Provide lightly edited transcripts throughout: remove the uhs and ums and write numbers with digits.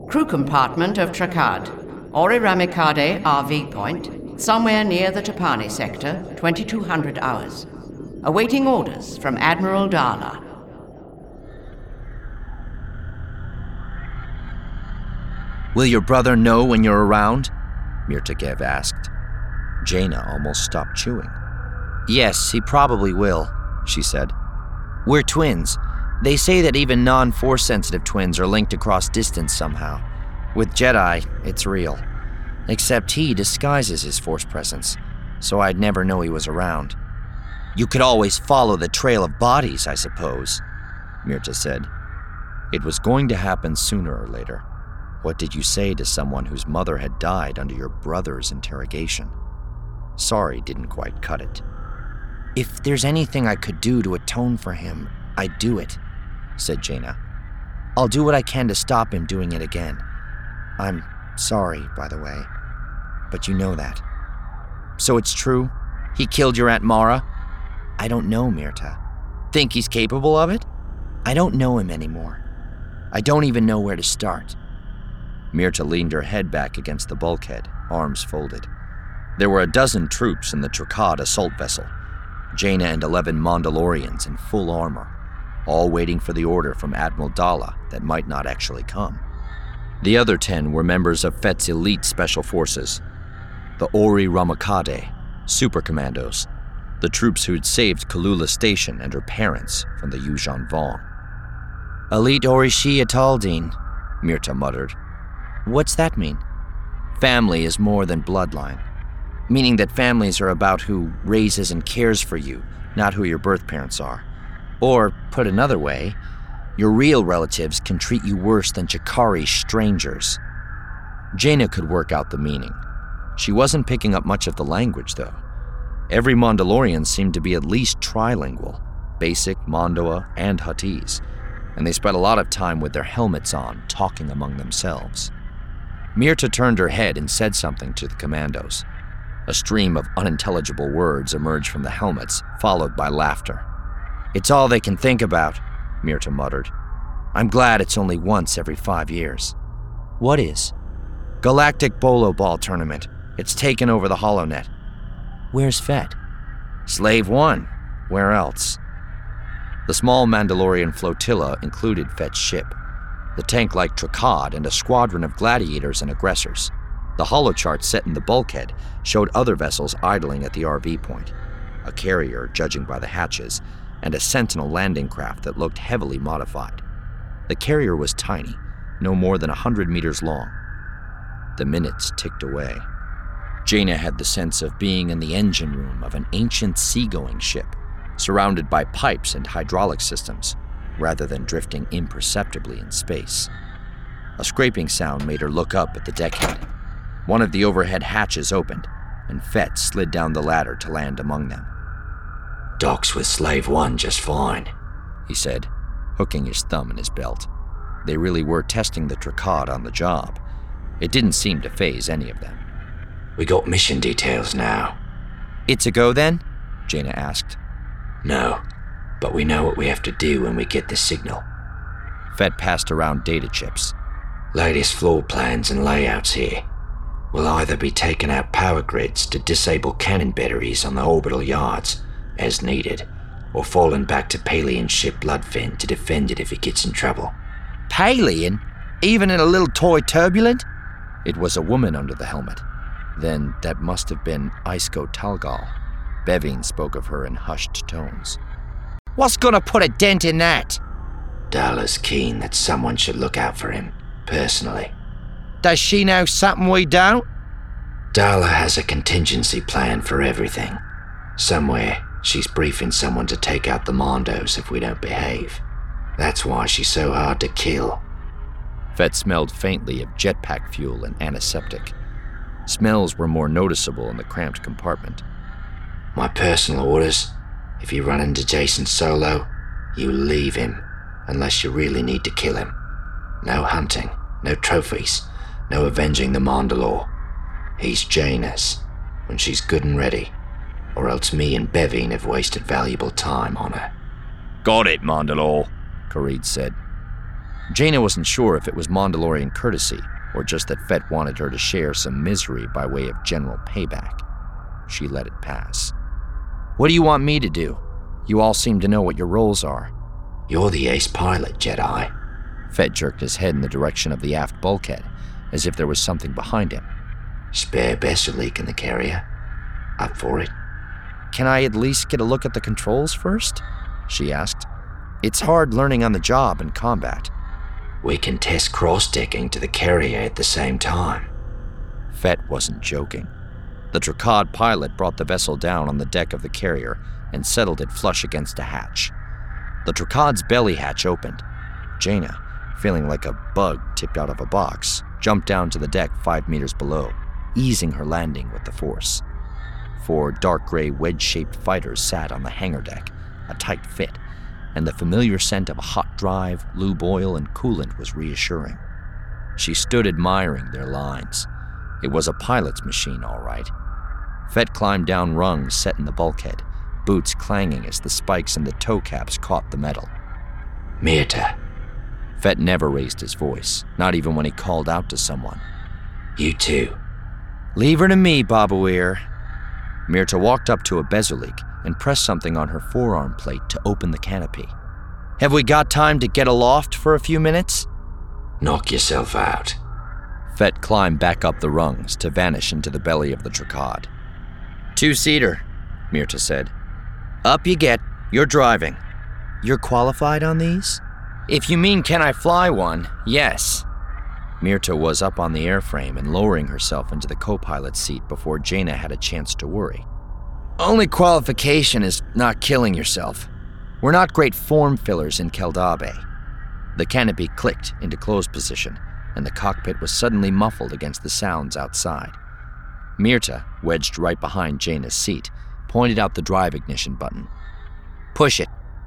Crew compartment of Trakad. Ori Ramikade RV point, somewhere near the Trapani sector, 2200 hours. Awaiting orders from Admiral Dala. Will your brother know when you're around? Mirtagev asked. Jaina almost stopped chewing. Yes, he probably will, she said. We're twins. They say that even non-force sensitive twins are linked across distance somehow. With Jedi, it's real. Except he disguises his force presence, so I'd never know he was around. You could always follow the trail of bodies, I suppose, Mirta said. It was going to happen sooner or later. What did you say to someone whose mother had died under your brother's interrogation? Sorry didn't quite cut it. If there's anything I could do to atone for him, I'd do it, said Jaina. I'll do what I can to stop him doing it again. I'm sorry, by the way, but you know that. So it's true? He killed your Aunt Mara? I don't know, Mirta. Think he's capable of it? I don't know him anymore. I don't even know where to start. Mirta leaned her head back against the bulkhead, arms folded. There were 12 troops in the Trakad assault vessel, Jaina and 11 Mandalorians in full armor, all waiting for the order from Admiral Dala that might not actually come. The other 10 were members of Fett's elite special forces, the Ori Ramakade, super commandos, the troops who'd saved Kalula Station and her parents from the Yuuzhan Vong. Elite Orishi Ataldine, Mirta muttered. What's that mean? Family is more than bloodline, meaning that families are about who raises and cares for you, not who your birth parents are. Or, put another way, your real relatives can treat you worse than Chakari strangers. Jaina could work out the meaning. She wasn't picking up much of the language, though. Every Mandalorian seemed to be at least trilingual, basic, Mondoa, and Huttese, and they spent a lot of time with their helmets on, talking among themselves. Mirta turned her head and said something to the commandos. A stream of unintelligible words emerged from the helmets, followed by laughter. It's all they can think about, Mirta muttered. I'm glad it's only once every 5 years. What is? Galactic Bolo Ball Tournament. It's taken over the HoloNet. Where's Fett? Slave 1. Where else? The small Mandalorian flotilla included Fett's ship, the tank-like Trakad, and a squadron of gladiators and aggressors. The holochart set in the bulkhead showed other vessels idling at the RV point, a carrier, judging by the hatches, and a Sentinel landing craft that looked heavily modified. The carrier was tiny, no more than 100 meters long. The minutes ticked away. Jaina had the sense of being in the engine room of an ancient seagoing ship, surrounded by pipes and hydraulic systems, rather than drifting imperceptibly in space. A scraping sound made her look up at the deckhead. One of the overhead hatches opened, and Fett slid down the ladder to land among them. Docks with Slave 1 just fine, he said, hooking his thumb in his belt. They really were testing the Trakad on the job. It didn't seem to faze any of them. We got mission details now. It's a go then? Jaina asked. No, but we know what we have to do when we get the signal. Fett passed around data chips. Latest floor plans and layouts here. We'll either be taking out power grids to disable cannon batteries on the orbital yards, as needed, or falling back to Palian ship Bloodfin to defend it if it gets in trouble. Palian? Even in a little toy turbulent? It was a woman under the helmet. Then that must have been Isko Talgal. Bevine spoke of her in hushed tones. What's gonna put a dent in that? Dala's keen that someone should look out for him, personally. Does she know something we don't? Dala has a contingency plan for everything. Somewhere, she's briefing someone to take out the Mondos if we don't behave. That's why she's so hard to kill. Fett smelled faintly of jetpack fuel and antiseptic. Smells were more noticeable in the cramped compartment. My personal orders, if you run into Jacen Solo, you leave him, unless you really need to kill him. No hunting, no trophies, no avenging the Mandalore. He's Jaina's, when she's good and ready, or else me and Bevine have wasted valuable time on her. Got it, Mandalore, Kharid said. Jaina wasn't sure if it was Mandalorian courtesy or just that Fett wanted her to share some misery by way of general payback. She let it pass. What do you want me to do? You all seem to know what your roles are. You're the ace pilot, Jedi. Fett jerked his head in the direction of the aft bulkhead, as if there was something behind him. Spare vessel leak in the carrier. Up for it? Can I at least get a look at the controls first? She asked. It's hard learning on the job in combat. We can test cross-decking to the carrier at the same time. Fett wasn't joking. The Trakad pilot brought the vessel down on the deck of the carrier and settled it flush against a hatch. The Trakad's belly hatch opened. Jaina, feeling like a bug tipped out of a box, jumped down to the deck 5 meters below, easing her landing with the force. 4 dark gray wedge-shaped fighters sat on the hangar deck, a tight fit, and the familiar scent of a hot drive, lube oil, and coolant was reassuring. She stood admiring their lines. It was a pilot's machine, all right. Fett climbed down rungs set in the bulkhead, boots clanging as the spikes in the toe caps caught the metal. Mirta. Fett never raised his voice, not even when he called out to someone. You too. Leave her to me, Babuir. Mirta walked up to a bezelik and pressed something on her forearm plate to open the canopy. Have we got time to get aloft for a few minutes? Knock yourself out. Fett climbed back up the rungs to vanish into the belly of the Trakad. 2-seater, Mirta said. Up you get. You're driving. You're qualified on these? If you mean can I fly one, yes. Mirta was up on the airframe and lowering herself into the co-pilot seat before Jaina had a chance to worry. Only qualification is not killing yourself. We're not great form fillers in Keldabe. The canopy clicked into closed position, and the cockpit was suddenly muffled against the sounds outside. Mirta, wedged right behind Jaina's seat, pointed out the drive ignition button. Push it.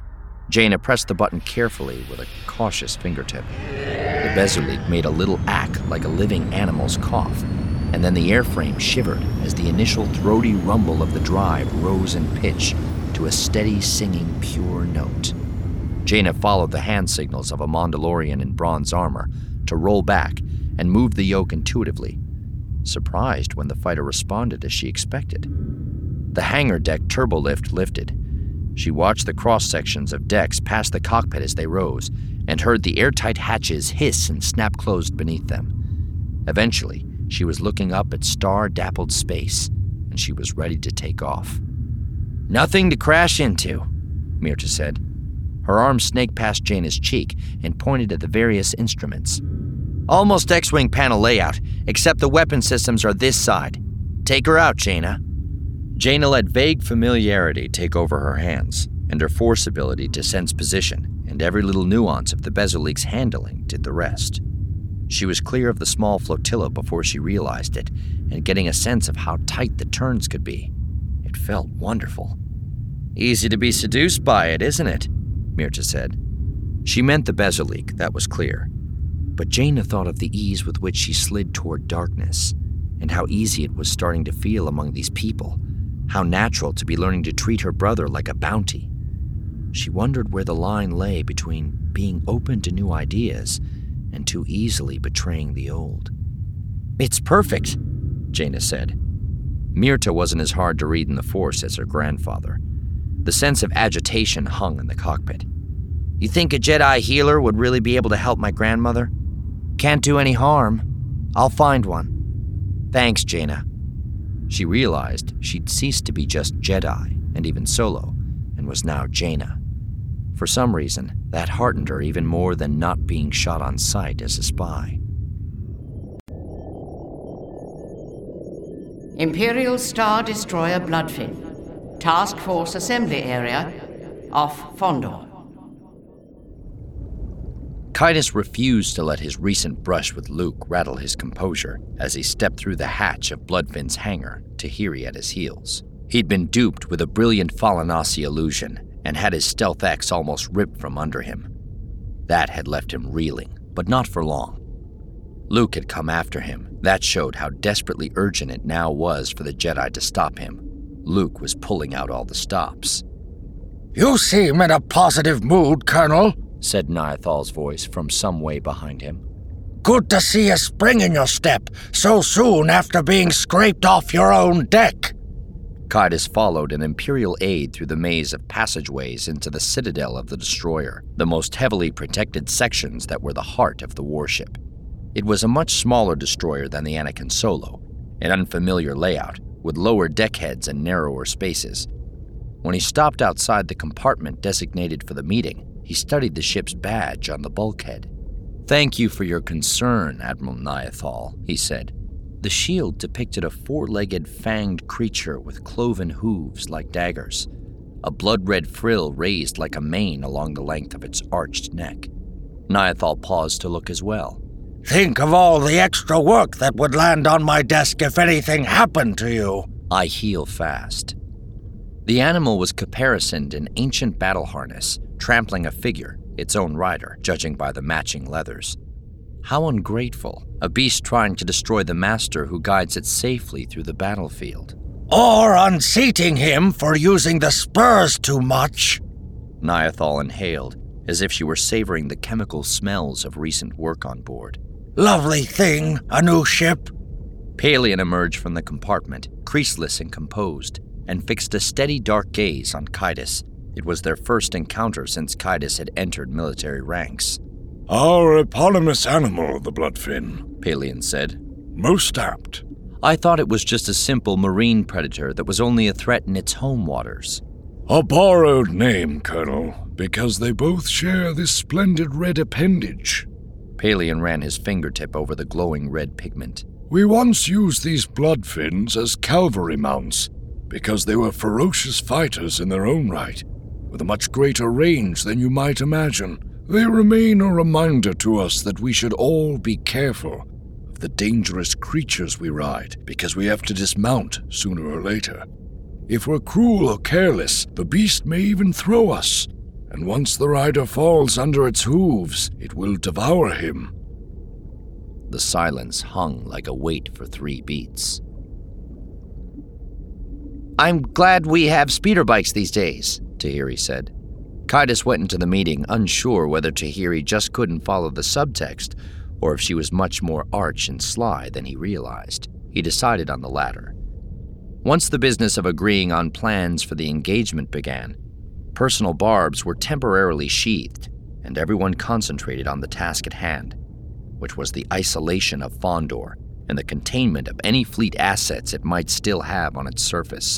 Jaina pressed the button carefully with a cautious fingertip. The bezelik made a little ack like a living animal's cough, and then the airframe shivered as the initial throaty rumble of the drive rose in pitch to a steady singing pure note. Jaina followed the hand signals of a Mandalorian in bronze armor to roll back and move the yoke intuitively, surprised when the fighter responded as she expected. The hangar deck turbolift lifted. She watched the cross-sections of decks past the cockpit as they rose and heard the airtight hatches hiss and snap closed beneath them. Eventually, she was looking up at star-dappled space, and she was ready to take off. Nothing to crash into, Mirta said. Her arm snaked past Jaina's cheek and pointed at the various instruments. Almost X-Wing panel layout, except the weapon systems are this side. Take her out, Jaina. Jaina let vague familiarity take over her hands, and her force ability to sense position and every little nuance of the bezelik's handling did the rest. She was clear of the small flotilla before she realized it, and getting a sense of how tight the turns could be. It felt wonderful. Easy to be seduced by it, isn't it? Mirta said. She meant the bezelik, that was clear. But Jaina thought of the ease with which she slid toward darkness, and how easy it was starting to feel among these people, how natural to be learning to treat her brother like a bounty. She wondered where the line lay between being open to new ideas and too easily betraying the old. It's perfect, Jaina said. Mirta wasn't as hard to read in the Force as her grandfather. The sense of agitation hung in the cockpit. You think a Jedi healer would really be able to help my grandmother? Can't do any harm. I'll find one. Thanks, Jaina. She realized she'd ceased to be just Jedi, and even Solo, and was now Jaina. For some reason, that heartened her even more than not being shot on sight as a spy. Imperial Star Destroyer Bloodfin. Task Force Assembly Area off Fondor. Kaitis refused to let his recent brush with Luke rattle his composure as he stepped through the hatch of Bloodfin's hangar, Tahiri at his heels. He'd been duped with a brilliant Falanasi illusion and had his Stealth X almost ripped from under him. That had left him reeling, but not for long. Luke had come after him. That showed how desperately urgent it now was for the Jedi to stop him. Luke was pulling out all the stops. You seem in a positive mood, Colonel, said Niathal's voice from some way behind him. Good to see a spring in your step so soon after being scraped off your own deck. Kaitis followed an Imperial aide through the maze of passageways into the citadel of the destroyer, the most heavily protected sections that were the heart of the warship. It was a much smaller destroyer than the Anakin Solo, an unfamiliar layout with lower deckheads and narrower spaces. When he stopped outside the compartment designated for the meeting, he studied the ship's badge on the bulkhead. "Thank you for your concern, Admiral Niathal," he said. The shield depicted a four-legged, fanged creature with cloven hooves like daggers, a blood-red frill raised like a mane along the length of its arched neck. Niathal paused to look as well. Think of all the extra work that would land on my desk if anything happened to you. I heal fast. The animal was caparisoned in ancient battle harness, trampling a figure, its own rider, judging by the matching leathers. How ungrateful, a beast trying to destroy the master who guides it safely through the battlefield. Or unseating him for using the spurs too much. Niathal inhaled, as if she were savoring the chemical smells of recent work on board. Lovely thing, a new ship. Pelion emerged from the compartment, creaseless and composed, and fixed a steady dark gaze on Kaitis. It was their first encounter since Kaitis had entered military ranks. Our eponymous animal, the Bloodfin, Pelion said. Most apt. I thought it was just a simple marine predator that was only a threat in its home waters. A borrowed name, Colonel, because they both share this splendid red appendage. Pelion ran his fingertip over the glowing red pigment. We once used these Bloodfins as cavalry mounts, because they were ferocious fighters in their own right, with a much greater range than you might imagine. They remain a reminder to us that we should all be careful of the dangerous creatures we ride, because we have to dismount sooner or later. If we're cruel or careless, the beast may even throw us, and once the rider falls under its hooves, it will devour him. The silence hung like a weight for 3 beats. I'm glad we have speeder bikes these days, Tahiri said. Kaitis went into the meeting unsure whether Tahiri just couldn't follow the subtext or if she was much more arch and sly than he realized. He decided on the latter. Once the business of agreeing on plans for the engagement began, personal barbs were temporarily sheathed, and everyone concentrated on the task at hand, which was the isolation of Fondor and the containment of any fleet assets it might still have on its surface.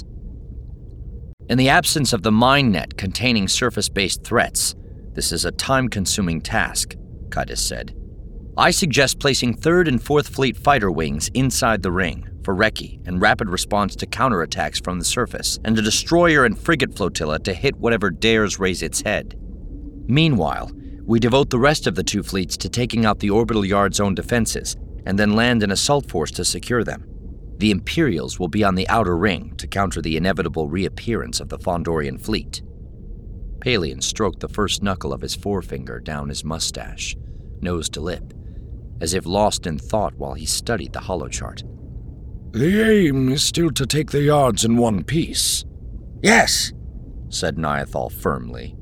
In the absence of the mine net containing surface-based threats, this is a time-consuming task, Kaitis said. I suggest placing 3rd and 4th Fleet fighter wings inside the ring for recce and rapid response to counterattacks from the surface, and a destroyer and frigate flotilla to hit whatever dares raise its head. Meanwhile, we devote the rest of the 2 fleets to taking out the orbital yard's own defenses, and then land an assault force to secure them. The Imperials will be on the outer ring to counter the inevitable reappearance of the Fondorian fleet. Pelion stroked the first knuckle of his forefinger down his mustache, nose to lip, as if lost in thought while he studied the holochart. The aim is still to take the yards in one piece. Yes, said Niathal firmly.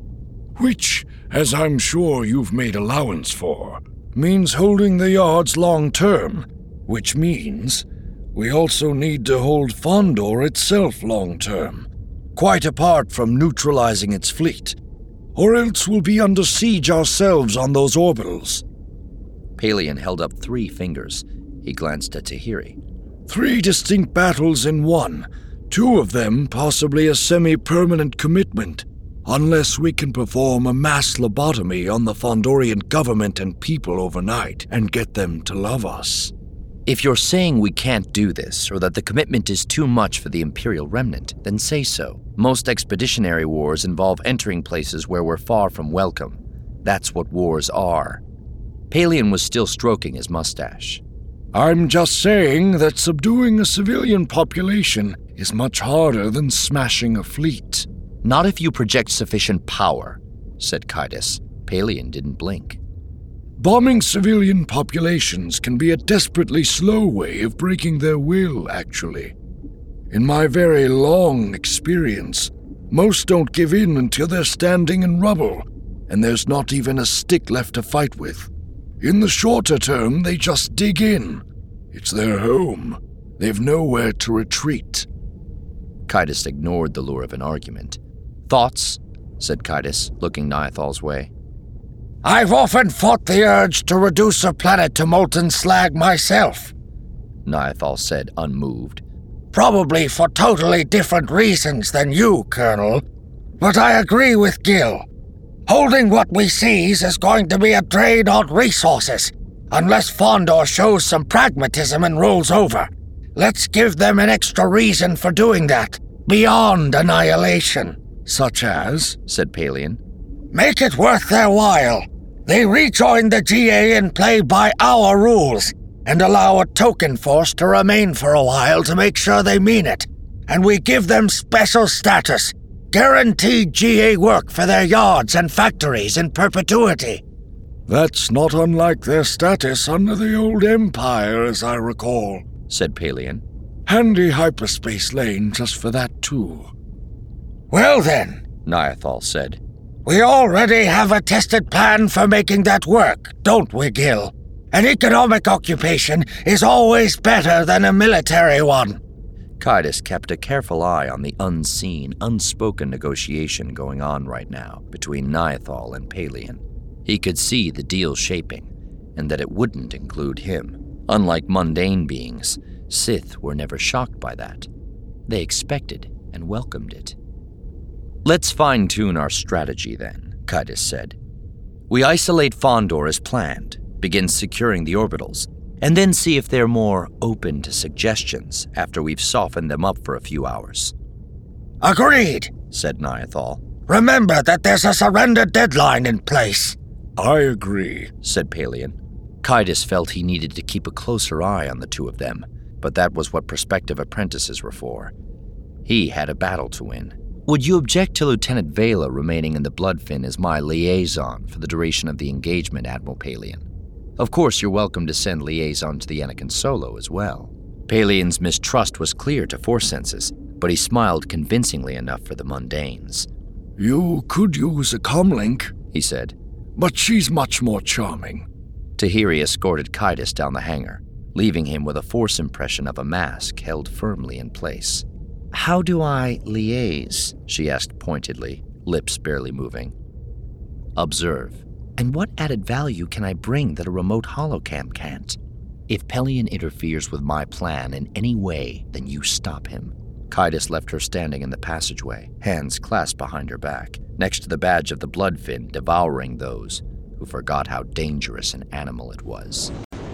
Which, as I'm sure you've made allowance for, means holding the yards long-term, which means we also need to hold Fondor itself long-term, quite apart from neutralizing its fleet, or else we'll be under siege ourselves on those orbitals. Pelion held up 3 fingers. He glanced at Tahiri. 3 distinct battles in one, 2 of them possibly a semi-permanent commitment, unless we can perform a mass lobotomy on the Fondorian government and people overnight and get them to love us. If you're saying we can't do this, or that the commitment is too much for the Imperial remnant, then say so. Most expeditionary wars involve entering places where we're far from welcome. That's what wars are. Pelion was still stroking his mustache. I'm just saying that subduing a civilian population is much harder than smashing a fleet. Not if you project sufficient power, said Kaitis. Pelion didn't blink. Bombing civilian populations can be a desperately slow way of breaking their will, actually. In my very long experience, most don't give in until they're standing in rubble, and there's not even a stick left to fight with. In the shorter term, they just dig in. It's their home. They've nowhere to retreat. Kaitis ignored the lure of an argument. "Thoughts?" said Kaitis, looking Niathal's way. I've often fought the urge to reduce a planet to molten slag myself, Niathal said, unmoved. Probably for totally different reasons than you, Colonel. But I agree with Gil. Holding what we seize is going to be a drain on resources, unless Fondor shows some pragmatism and rolls over. Let's give them an extra reason for doing that, beyond annihilation. Such as? Said Palian. Make it worth their while. They rejoin the GA and play by our rules, and allow a token force to remain for a while to make sure they mean it. And we give them special status, guaranteed GA work for their yards and factories in perpetuity. That's not unlike their status under the old Empire, as I recall, said Palian. Handy hyperspace lane just for that, too. Well then, Niathal said. We already have a tested plan for making that work, don't we, Gil? An economic occupation is always better than a military one. Kaitis kept a careful eye on the unseen, unspoken negotiation going on right now between Niathal and Palian. He could see the deal shaping, and that it wouldn't include him. Unlike mundane beings, Sith were never shocked by that. They expected and welcomed it. Let's fine-tune our strategy then, Kaitis said. We isolate Fondor as planned, begin securing the orbitals, and then see if they're more open to suggestions after we've softened them up for a few hours. Agreed, said Niathal. Remember that there's a surrender deadline in place. I agree, said Palian. Kaitis felt he needed to keep a closer eye on the two of them, but that was what prospective apprentices were for. He had a battle to win. Would you object to Lieutenant Vela remaining in the Bloodfin as my liaison for the duration of the engagement, Admiral Palian? Of course, you're welcome to send liaison to the Anakin Solo as well. Palian's mistrust was clear to Force senses, but he smiled convincingly enough for the mundanes. You could use a comlink, he said, but she's much more charming. Tahiri escorted Kaitis down the hangar, leaving him with a Force impression of a mask held firmly in place. How do I liaise? She asked pointedly, lips barely moving. Observe. And what added value can I bring that a remote holocam can't? If Pelion interferes with my plan in any way, then you stop him. Kaitis left her standing in the passageway, hands clasped behind her back, next to the badge of the Bloodfin devouring those who forgot how dangerous an animal it was.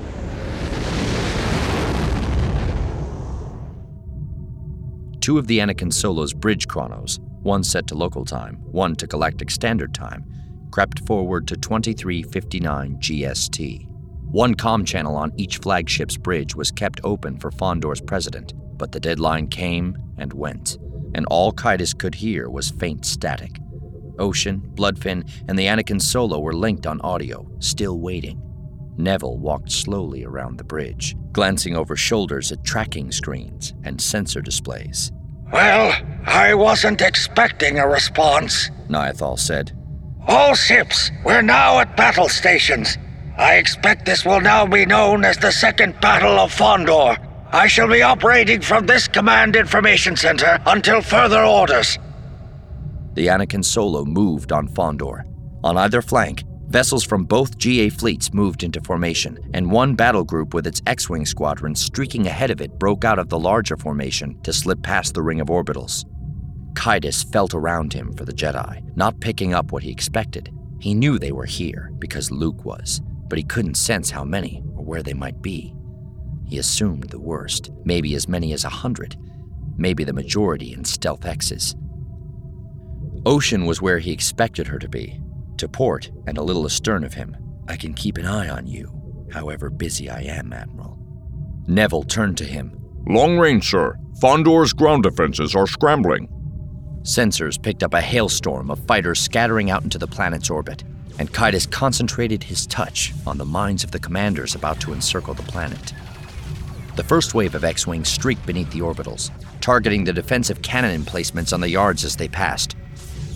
Two of the Anakin Solo's bridge chronos, one set to local time, one to Galactic Standard Time, crept forward to 23:59 GST. One comm channel on each flagship's bridge was kept open for Fondor's president, but the deadline came and went, and all Kaitis could hear was faint static. Ocean, Bloodfin, and the Anakin Solo were linked on audio, still waiting. Neville walked slowly around the bridge, glancing over shoulders at tracking screens and sensor displays. Well, I wasn't expecting a response, Niathal said. All ships, we're now at battle stations. I expect this will now be known as the Second Battle of Fondor. I shall be operating from this Command Information Center until further orders. The Anakin Solo moved on Fondor. On either flank, vessels from both GA fleets moved into formation, and one battle group with its X-Wing squadron streaking ahead of it broke out of the larger formation to slip past the ring of orbitals. Kaitis felt around him for the Jedi, not picking up what he expected. He knew they were here because Luke was, but he couldn't sense how many or where they might be. He assumed the worst, maybe as many as 100, maybe the majority in Stealth X's. Ocean was where he expected her to be, to port and a little astern of him. I can keep an eye on you, however busy I am, Admiral. Neville turned to him. Long range, sir. Fondor's ground defenses are scrambling. Sensors picked up a hailstorm of fighters scattering out into the planet's orbit, and Kaitis concentrated his touch on the minds of the commanders about to encircle the planet. The first wave of X-Wings streaked beneath the orbitals, targeting the defensive cannon emplacements on the yards as they passed.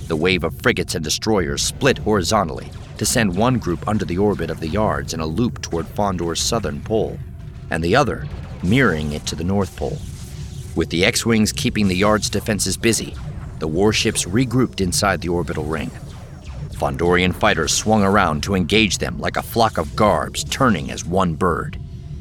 The wave of frigates and destroyers split horizontally to send one group under the orbit of the yards in a loop toward Fondor's southern pole, and the other mirroring it to the North Pole. With the X-Wings keeping the yard's defenses busy, the warships regrouped inside the orbital ring. Fondorian fighters swung around to engage them like a flock of garbs turning as one bird.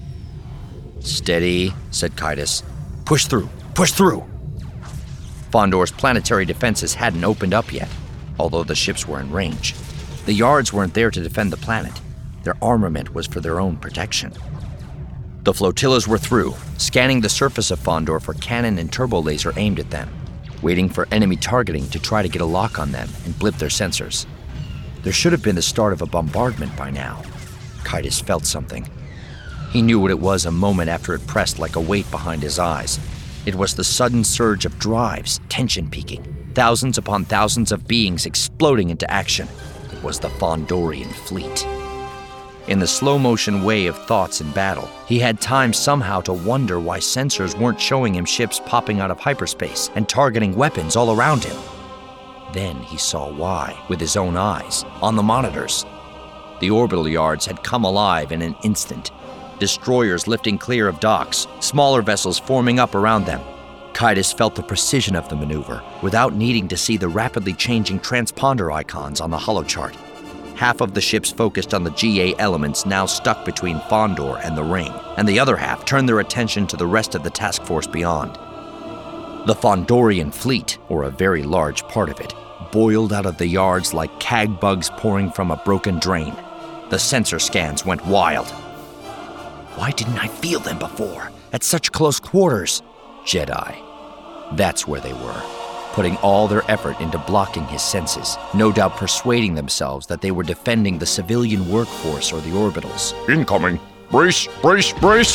"Steady," said Kaitis. "Push through! Push through!" Fondor's planetary defenses hadn't opened up yet, although the ships were in range. The yards weren't there to defend the planet. Their armament was for their own protection. The flotillas were through, scanning the surface of Fondor for cannon and turbo laser aimed at them, waiting for enemy targeting to try to get a lock on them and blip their sensors. There should have been the start of a bombardment by now. Kaitis felt something. He knew what it was a moment after it pressed like a weight behind his eyes. It was the sudden surge of drives, tension peaking, thousands upon thousands of beings exploding into action. It was the Fondorian fleet. In the slow-motion way of thoughts in battle, he had time somehow to wonder why sensors weren't showing him ships popping out of hyperspace and targeting weapons all around him. Then he saw why, with his own eyes, on the monitors. The orbital yards had come alive in an instant. Destroyers lifting clear of docks, smaller vessels forming up around them. Kaitis felt the precision of the maneuver without needing to see the rapidly changing transponder icons on the holochart. Half of the ships focused on the GA elements now stuck between Fondor and the ring, and the other half turned their attention to the rest of the task force beyond. The Fondorian fleet, or a very large part of it, boiled out of the yards like cag bugs pouring from a broken drain. The sensor scans went wild. Why didn't I feel them before, at such close quarters? Jedi. That's where they were, putting all their effort into blocking his senses, no doubt persuading themselves that they were defending the civilian workforce or the orbitals. Incoming! Brace, brace, brace!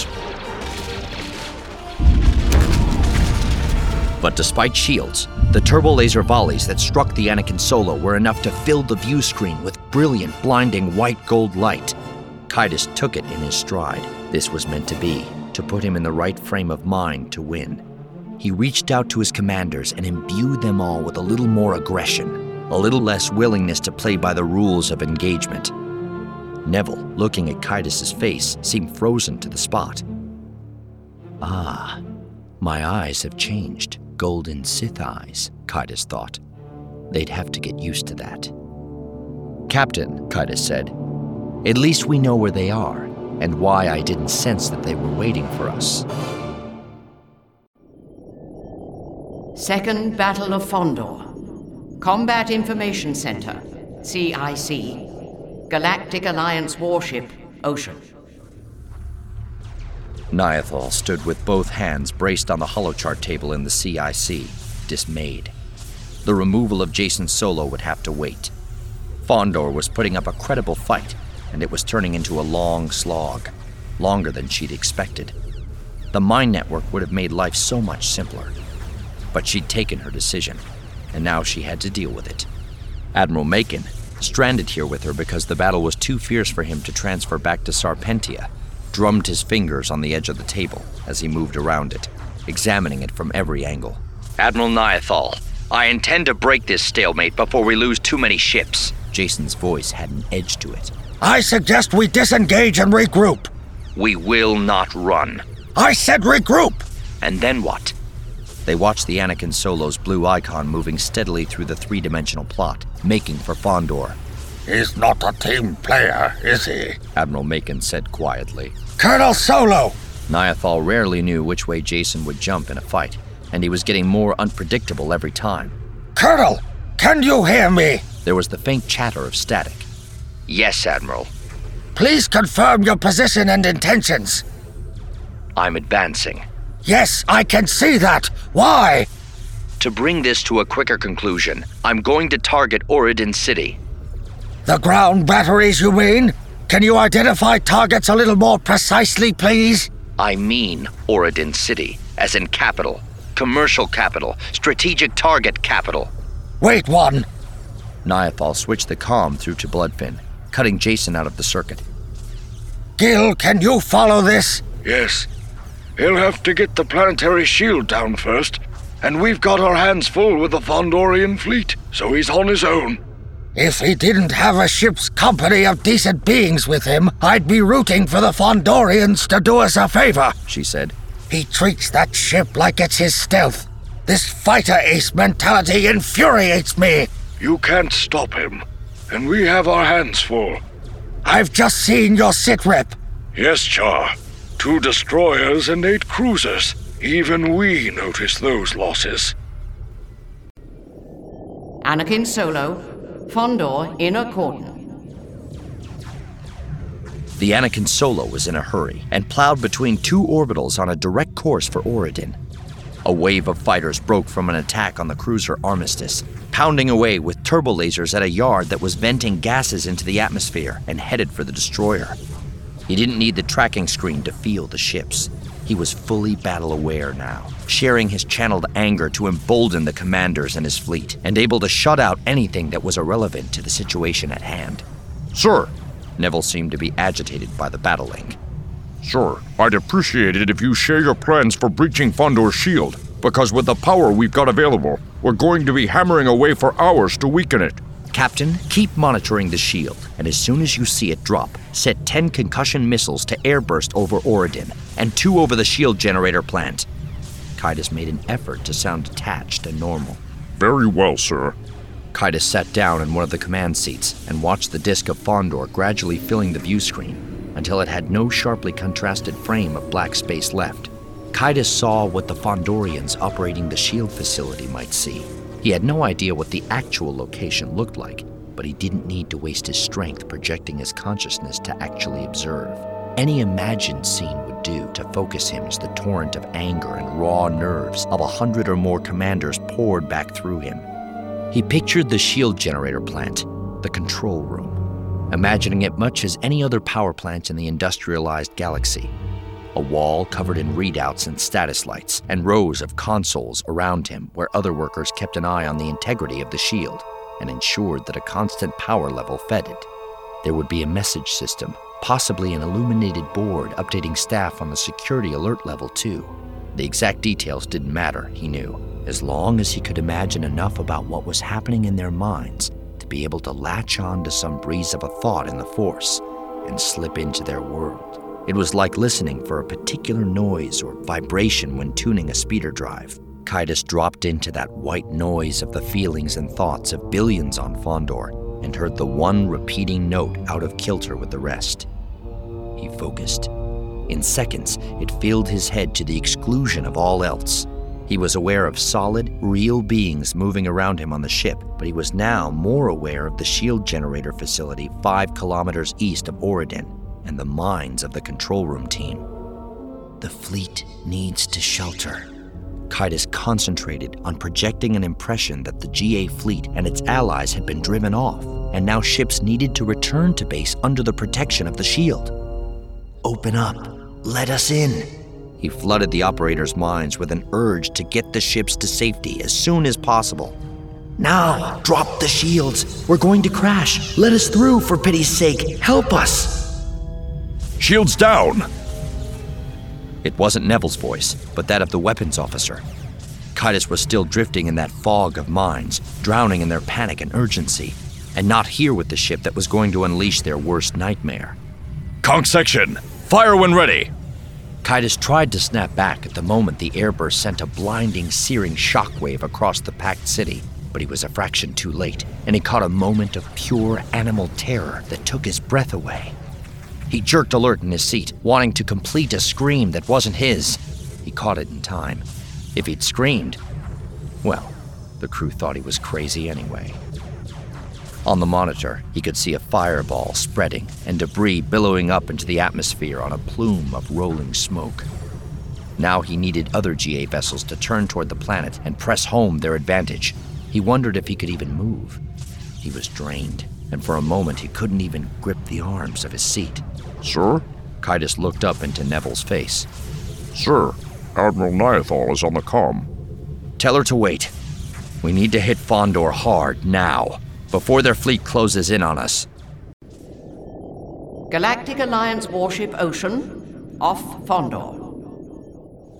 But despite shields, the turbo-laser volleys that struck the Anakin Solo were enough to fill the view screen with brilliant, blinding white-gold light. Kaitis took it in his stride. This was meant to be, to put him in the right frame of mind to win. He reached out to his commanders and imbued them all with a little more aggression, a little less willingness to play by the rules of engagement. Neville, looking at Kaitis' face, seemed frozen to the spot. Ah, my eyes have changed. Golden Sith eyes, Kaitis thought. They'd have to get used to that. "Captain," Kaitis said, "at least we know where they are, and why I didn't sense that they were waiting for us." Second Battle of Fondor. Combat Information Center, CIC. Galactic Alliance Warship, Ocean. Niathal stood with both hands braced on the holochart table in the CIC, dismayed. The removal of Jacen Solo would have to wait. Fondor was putting up a credible fight, and it was turning into a long slog, longer than she'd expected. The mind network would have made life so much simpler. But she'd taken her decision, and now she had to deal with it. Admiral Macon, stranded here with her because the battle was too fierce for him to transfer back to Sarpentia, drummed his fingers on the edge of the table as he moved around it, examining it from every angle. "Admiral Niathal, I intend to break this stalemate before we lose too many ships." Jacen's voice had an edge to it. I suggest we disengage and regroup. "We will not run." I said regroup! "And then what?" They watched the Anakin Solo's blue icon moving steadily through the three-dimensional plot, making for Fondor. He's not a team player, is he? Admiral Macon said quietly. Colonel Solo! Niathal rarely knew which way Jacen would jump in a fight, and he was getting more unpredictable every time. Colonel, can you hear me? There was the faint chatter of static. "Yes, Admiral." Please confirm your position and intentions. "I'm advancing." Yes, I can see that. Why? "To bring this to a quicker conclusion, I'm going to target Oridon City." The ground batteries, you mean? Can you identify targets a little more precisely, please? "I mean Oridon City, as in capital. Commercial capital, strategic target capital." Wait one. Niathal switched the comm through to Bloodfin, cutting Jacen out of the circuit. Gil, can you follow this? Yes. He'll have to get the planetary shield down first, and we've got our hands full with the Fondorian fleet. so he's on his own. If he didn't have a ship's company of decent beings with him, I'd be rooting for the Fondorians to do us a favor, she said. He treats that ship like it's his stealth. This fighter ace mentality infuriates me. You can't stop him, and we have our hands full. I've just seen your sitrep. Yes, Char. 2 destroyers and 8 cruisers. Even we noticed those losses. Anakin Solo, Fondor Inner Cordon. The Anakin Solo was in a hurry and plowed between 2 orbitals on a direct course for Oridin. A wave of fighters broke from an attack on the cruiser Armistice, pounding away with turbolasers at a yard that was venting gases into the atmosphere and headed for the destroyer. He didn't need the tracking screen to feel the ships. He was fully battle-aware now, sharing his channeled anger to embolden the commanders in his fleet, and able to shut out anything that was irrelevant to the situation at hand. Sir! Neville seemed to be agitated by the battle link. Sir, I'd appreciate it if you share your plans for breaching Fondor's shield, because with the power we've got available, we're going to be hammering away for hours to weaken it. Captain, keep monitoring the shield, and as soon as you see it drop, set 10 concussion missiles to airburst over Oridin, and 2 over the shield generator plant. Kaitis made an effort to sound detached and normal. Very well, sir. Kaitis sat down in one of the command seats and watched the disk of Fondor gradually filling the view screen until it had no sharply contrasted frame of black space left. Kaitis saw what the Fondorians operating the shield facility might see. He had no idea what the actual location looked like, but he didn't need to waste his strength projecting his consciousness to actually observe. Any imagined scene would do to focus him as the torrent of anger and raw nerves of 100 or more commanders poured back through him. He pictured the shield generator plant, the control room, imagining it much as any other power plant in the industrialized galaxy. A wall covered in readouts and status lights, and rows of consoles around him where other workers kept an eye on the integrity of the shield and ensured that a constant power level fed it. There would be a message system, possibly an illuminated board updating staff on the security alert level too. The exact details didn't matter, he knew, as long as he could imagine enough about what was happening in their minds to be able to latch on to some breeze of a thought in the Force and slip into their world. It was like listening for a particular noise or vibration when tuning a speeder drive. Kaitis dropped into that white noise of the feelings and thoughts of billions on Fondor and heard the one repeating note out of kilter with the rest. He focused. In seconds, it filled his head to the exclusion of all else. He was aware of solid, real beings moving around him on the ship, but he was now more aware of the shield generator facility 5 kilometers east of Oridin and the minds of the control room team. The fleet needs to shelter. Kaitis concentrated on projecting an impression that the GA fleet and its allies had been driven off, and now ships needed to return to base under the protection of the shield. Open up. Let us in. He flooded the operators' minds with an urge to get the ships to safety as soon as possible. Now, drop the shields. We're going to crash. Let us through, for pity's sake. Help us. Shields down! It wasn't Neville's voice, but that of the weapons officer. Kaitis was still drifting in that fog of minds, drowning in their panic and urgency, and not here with the ship that was going to unleash their worst nightmare. Conch section! Fire when ready! Kaitis tried to snap back at the moment the airburst sent a blinding, searing shockwave across the packed city, but he was a fraction too late, and he caught a moment of pure animal terror that took his breath away. He jerked alert in his seat, wanting to complete a scream that wasn't his. He caught it in time. If he'd screamed, well, the crew thought he was crazy anyway. On the monitor, he could see a fireball spreading and debris billowing up into the atmosphere on a plume of rolling smoke. Now he needed other GA vessels to turn toward the planet and press home their advantage. He wondered if he could even move. He was drained, and for a moment he couldn't even grip the arms of his seat. Sir? Kaitis looked up into Neville's face. Sir, Admiral Niathal is on the comm. Tell her to wait. We need to hit Fondor hard, now, before their fleet closes in on us. Galactic Alliance warship Ocean, off Fondor.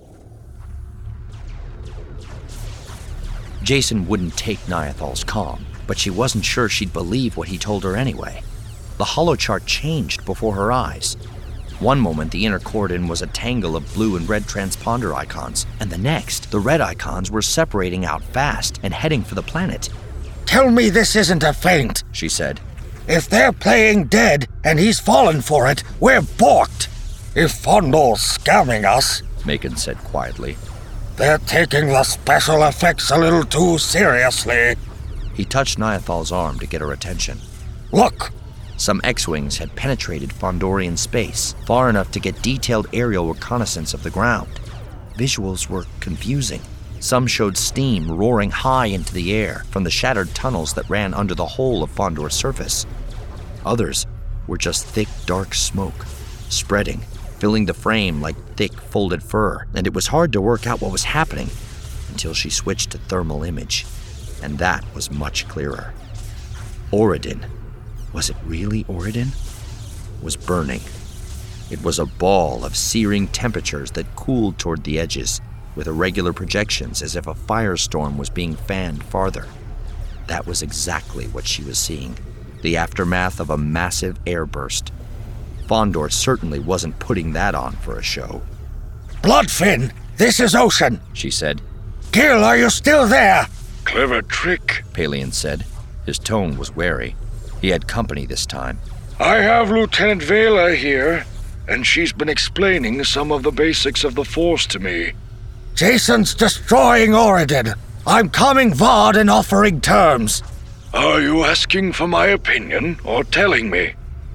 Jason wouldn't take Niathal's comm. but she wasn't sure she'd believe what he told her anyway. The holochart changed before her eyes. One moment, the inner cordon was a tangle of blue and red transponder icons, and the next, the red icons were separating out fast and heading for the planet. Tell me this isn't a feint, she said. If they're playing dead and he's fallen for it, we're balked. If Fondor's scamming us, Macon said quietly, they're taking the special effects a little too seriously. He touched Niathal's arm to get her attention. Look! Some X-Wings had penetrated Fondorian space, far enough to get detailed aerial reconnaissance of the ground. Visuals were confusing. Some showed steam roaring high into the air from the shattered tunnels that ran under the whole of Fondor's surface. Others were just thick, dark smoke, spreading, filling the frame like thick, folded fur, and it was hard to work out what was happening until she switched to thermal image, and that was much clearer. Auridin, was it really Auridin? Was burning. It was a ball of searing temperatures that cooled toward the edges, with irregular projections as if a firestorm was being fanned farther. That was exactly what she was seeing, the aftermath of a massive airburst. Fondor certainly wasn't putting that on for a show. Bloodfin, this is Ocean, she said. Gil, are you still there? Clever trick, Palian said. His tone was wary. He had company this time. I have Lieutenant Vela here, and she's been explaining some of the basics of the Force to me. Jason's destroying Auridin. I'm calming Vard and offering terms. Are you asking for my opinion or telling me?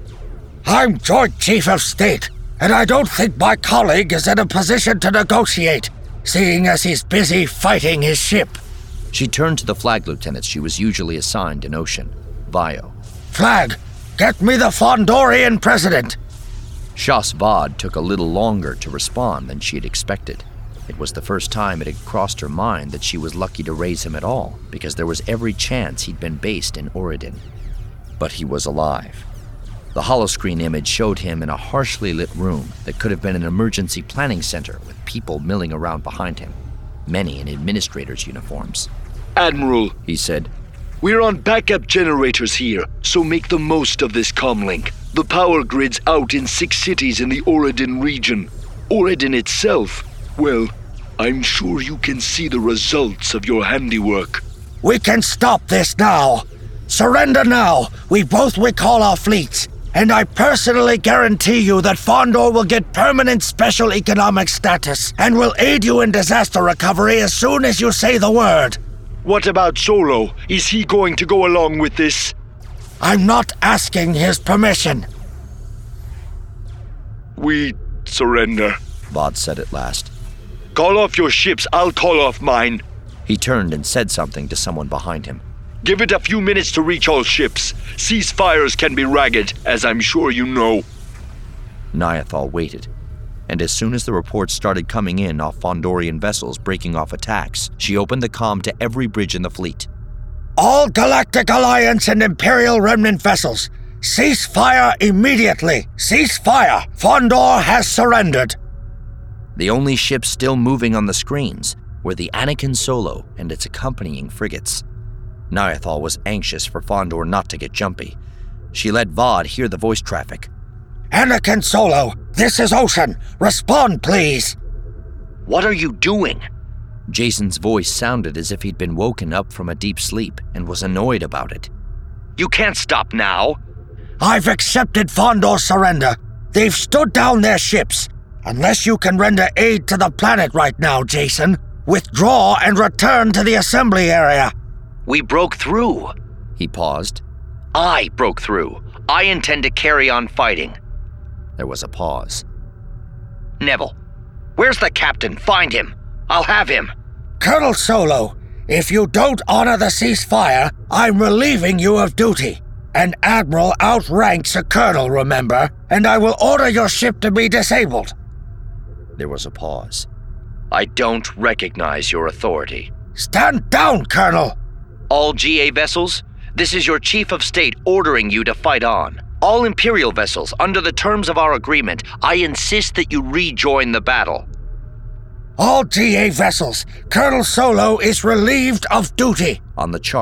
I'm Joint Chief of State, and I don't think my colleague is in a position to negotiate, seeing as he's busy fighting his ship. She turned to the flag lieutenant she was usually assigned in Ocean, Vio. Flag, get me the Fondorian president. Shas Vod took a little longer to respond than she had expected. It was the first time it had crossed her mind that she was lucky to raise him at all, because there was every chance he'd been based in Auridin. But he was alive. The holoscreen image showed him in a harshly lit room that could have been an emergency planning center with people milling around behind him, many in administrators' uniforms. Admiral, He said, we're on backup generators here, so make the most of this comlink. The power grid's out in 6 cities in the Auridin region. Auridin itself, well, I'm sure you can see the results of your handiwork. We can stop this now. Surrender now. We both recall our fleets. And I personally guarantee you that Fondor will get permanent special economic status and will aid you in disaster recovery as soon as you say the word. What about Solo? Is he going to go along with this? I'm not asking his permission. We surrender. Vod said at last. Call off your ships, I'll call off mine. He turned and said something to someone behind him. Give it a few minutes to reach all ships. Ceasefires can be ragged, as I'm sure you know. Niathal waited, and as soon as the reports started coming in off Fondorian vessels breaking off attacks, she opened the comm to every bridge in the fleet. All Galactic Alliance and Imperial Remnant vessels, cease fire immediately. Cease fire. Fondor has surrendered. The only ships still moving on the screens were the Anakin Solo and its accompanying frigates. Niathal was anxious for Fondor not to get jumpy. She let Vod hear the voice traffic. Anakin Solo, this is Ocean. Respond, please. What are you doing? Jason's voice sounded as if he'd been woken up from a deep sleep and was annoyed about it. You can't stop now. I've accepted Fondor's surrender. They've stood down their ships. Unless you can render aid to the planet right now, Jason, withdraw and return to the assembly area. We broke through. He paused. I broke through. I intend to carry on fighting. There was a pause. Neville, where's the captain? Find him. I'll have him. Colonel Solo, if you don't honor the ceasefire, I'm relieving you of duty. An admiral outranks a colonel, remember, and I will order your ship to be disabled. There was a pause. I don't recognize your authority. Stand down, Colonel! All GA vessels, this is your Chief of State ordering you to fight on. All Imperial vessels, under the terms of our agreement, I insist that you rejoin the battle. All GA vessels, Colonel Solo is relieved of duty. On the chart,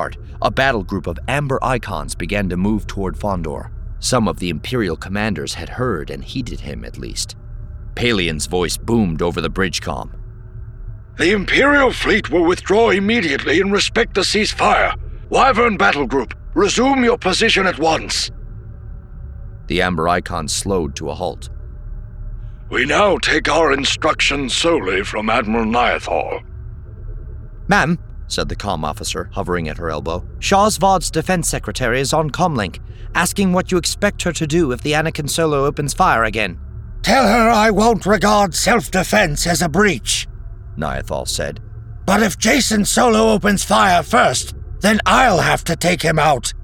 a battle group of amber icons began to move toward Fondor. Some of the Imperial commanders had heard and heeded him, at least. Palian's voice boomed over the bridge comm. The Imperial fleet will withdraw immediately and respect the ceasefire. Wyvern Battle Group, resume your position at once. The amber icons slowed to a halt. We now take our instructions solely from Admiral Niathal. Ma'am, said the comm officer, hovering at her elbow, Shazvad's defense secretary is on comlink, asking what you expect her to do if the Anakin Solo opens fire again. Tell her I won't regard self-defense as a breach, Niathal said. But if Jacen Solo opens fire first, then I'll have to take him out.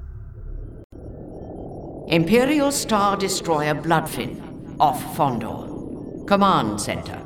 Imperial Star Destroyer Bloodfin, off Fondor. Command Center.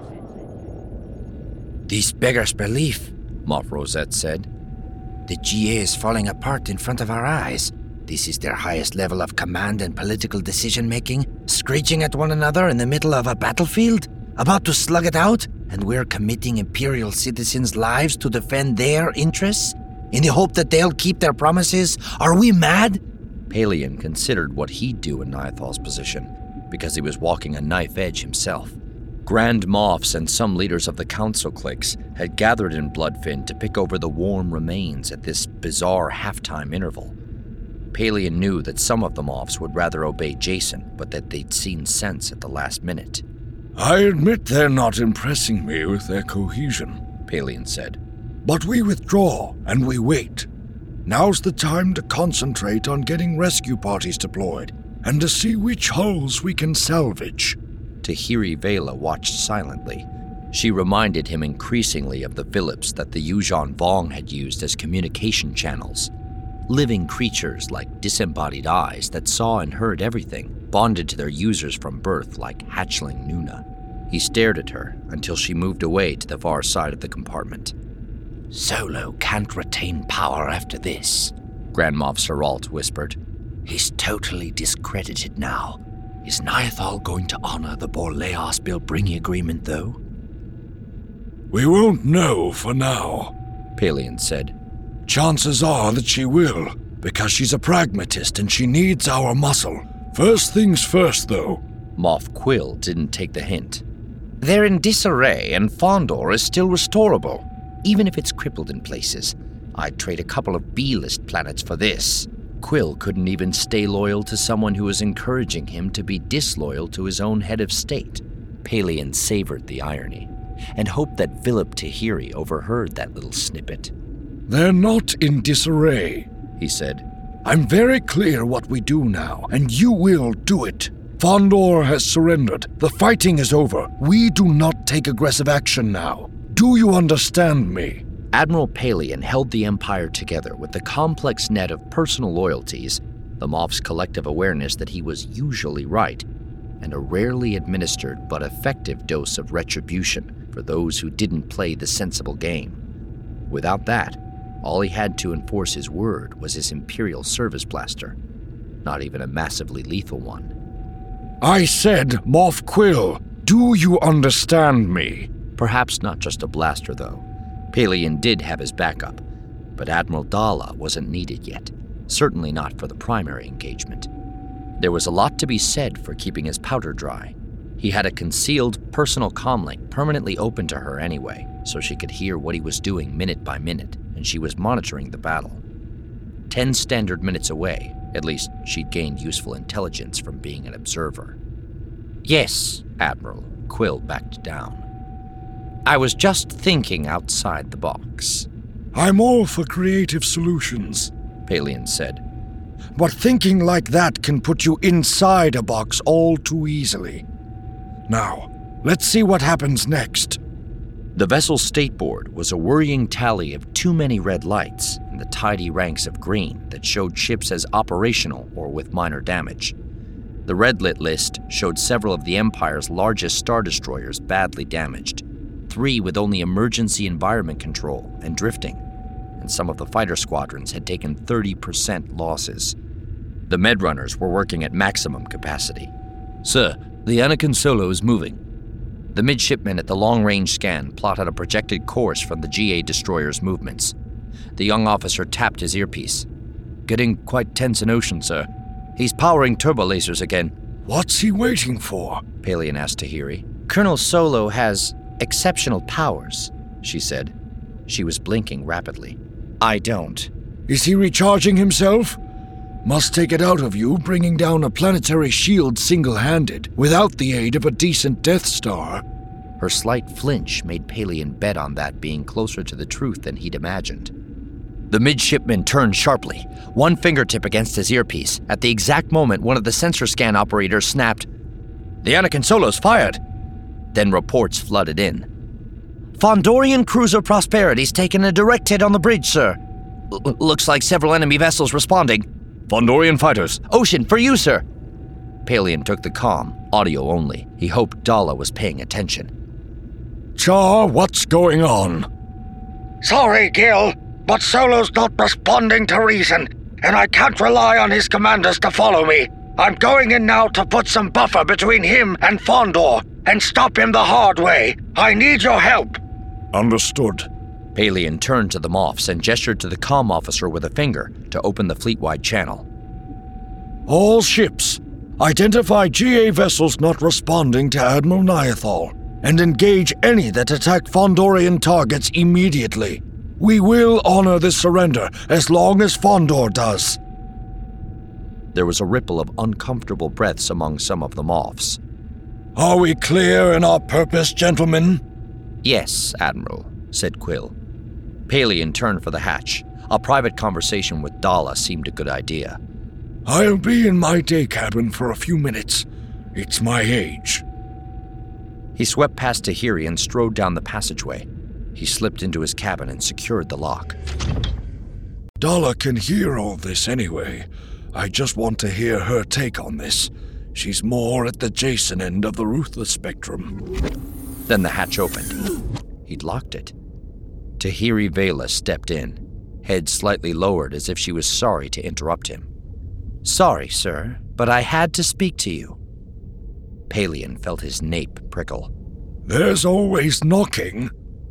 This beggars belief, Moff Rosette said. The GA is falling apart in front of our eyes. This is their highest level of command and political decision-making, screeching at one another in the middle of a battlefield, about to slug it out, and we're committing Imperial citizens' lives to defend their interests, in the hope that they'll keep their promises. Are we mad? Palian considered what he'd do in Niathal's position, because he was walking a knife edge himself. Grand Moffs and some leaders of the Council cliques had gathered in Bloodfin to pick over the warm remains at this bizarre halftime interval. Palian knew that some of the Moffs would rather obey Jacen, but that they'd seen sense at the last minute. I admit they're not impressing me with their cohesion, Palian said. But we withdraw and we wait. Now's the time to concentrate on getting rescue parties deployed and to see which hulls we can salvage. Tahiri Vela watched silently. She reminded him increasingly of the Phillips that the Yuuzhan Vong had used as communication channels. Living creatures like disembodied eyes that saw and heard everything, bonded to their users from birth like hatchling Nuna. He stared at her until she moved away to the far side of the compartment. Solo can't retain power after this, Grand Moff Seralt whispered. He's totally discredited now. Is Niathal going to honor the Borleas-Bilbringi agreement, though? We won't know for now, Palian said. Chances are that she will, because she's a pragmatist and she needs our muscle. First things first, though. Moff Quill didn't take the hint. They're in disarray, and Fondor is still restorable, even if it's crippled in places. I'd trade a couple of B-list planets for this. Quill couldn't even stay loyal to someone who was encouraging him to be disloyal to his own head of state. Palian savored the irony, and hoped that Philip Tahiri overheard that little snippet. They're not in disarray, he said. I'm very clear what we do now, and you will do it. Fondor has surrendered. The fighting is over. We do not take aggressive action now. Do you understand me? Admiral Palian held the Empire together with the complex net of personal loyalties, the Moff's collective awareness that he was usually right, and a rarely administered but effective dose of retribution for those who didn't play the sensible game. Without that, all he had to enforce his word was his Imperial service blaster, not even a massively lethal one. I said, Moff Quill, do you understand me? Perhaps not just a blaster, though. Palian did have his backup, but Admiral Dala wasn't needed yet, certainly not for the primary engagement. There was a lot to be said for keeping his powder dry. He had a concealed personal comlink permanently open to her anyway, so she could hear what he was doing minute by minute, and she was monitoring the battle. 10 standard minutes away, at least she'd gained useful intelligence from being an observer. Yes, Admiral, Quill backed down. I was just thinking outside the box. I'm all for creative solutions, Palian said. But thinking like that can put you inside a box all too easily. Now, let's see what happens next. The vessel's state board was a worrying tally of too many red lights and the tidy ranks of green that showed ships as operational or with minor damage. The red-lit list showed several of the Empire's largest Star Destroyers badly damaged, 3 with only emergency environment control and drifting, and some of the fighter squadrons had taken 30% losses. The Medrunners were working at maximum capacity. Sir, the Anakin Solo is moving. The midshipman at the long-range scan plotted a projected course from the GA destroyer's movements. The young officer tapped his earpiece. Getting quite tense in ocean, sir. He's powering turbo lasers again. What's he waiting for? Pelion asked Tahiri. Colonel Solo has exceptional powers, she said. She was blinking rapidly. I don't. Is he recharging himself? Must take it out of you bringing down a planetary shield single-handed without the aid of a decent Death Star. Her slight flinch made Pelion bet on that being closer to the truth than he'd imagined. The midshipman turned sharply, one fingertip against his earpiece. At the exact moment, one of the sensor scan operators snapped, "The Anakin Solo's fired!" Then reports flooded in. "Fondorian cruiser Prosperity's taken a direct hit on the bridge, sir. Looks like several enemy vessels responding. Fondorian fighters. Ocean, for you, sir." Pelion took the comm, audio only. He hoped Dala was paying attention. Char, what's going on? Sorry, Gil, but Solo's not responding to reason, and I can't rely on his commanders to follow me. I'm going in now to put some buffer between him and Fondor, and stop him the hard way. I need your help. Understood. Pelion turned to the Moffs and gestured to the comm officer with a finger to open the fleet-wide channel. All ships, identify GA vessels not responding to Admiral Niathal, and engage any that attack Fondorian targets immediately. We will honor this surrender as long as Fondor does. There was a ripple of uncomfortable breaths among some of the Moffs. Are we clear in our purpose, gentlemen? Yes, Admiral, said Quill. Pelion turned for the hatch. A private conversation with Dala seemed a good idea. I'll be in my day cabin for a few minutes. It's my age. He swept past Tahiri and strode down the passageway. He slipped into his cabin and secured the lock. Dala can hear all this anyway. I just want to hear her take on this. She's more at the Jason end of the ruthless spectrum. Then the hatch opened. He'd locked it. Tahiri Vela stepped in, head slightly lowered as if she was sorry to interrupt him. Sorry, sir, but I had to speak to you. Pelion felt his nape prickle. There's always knocking.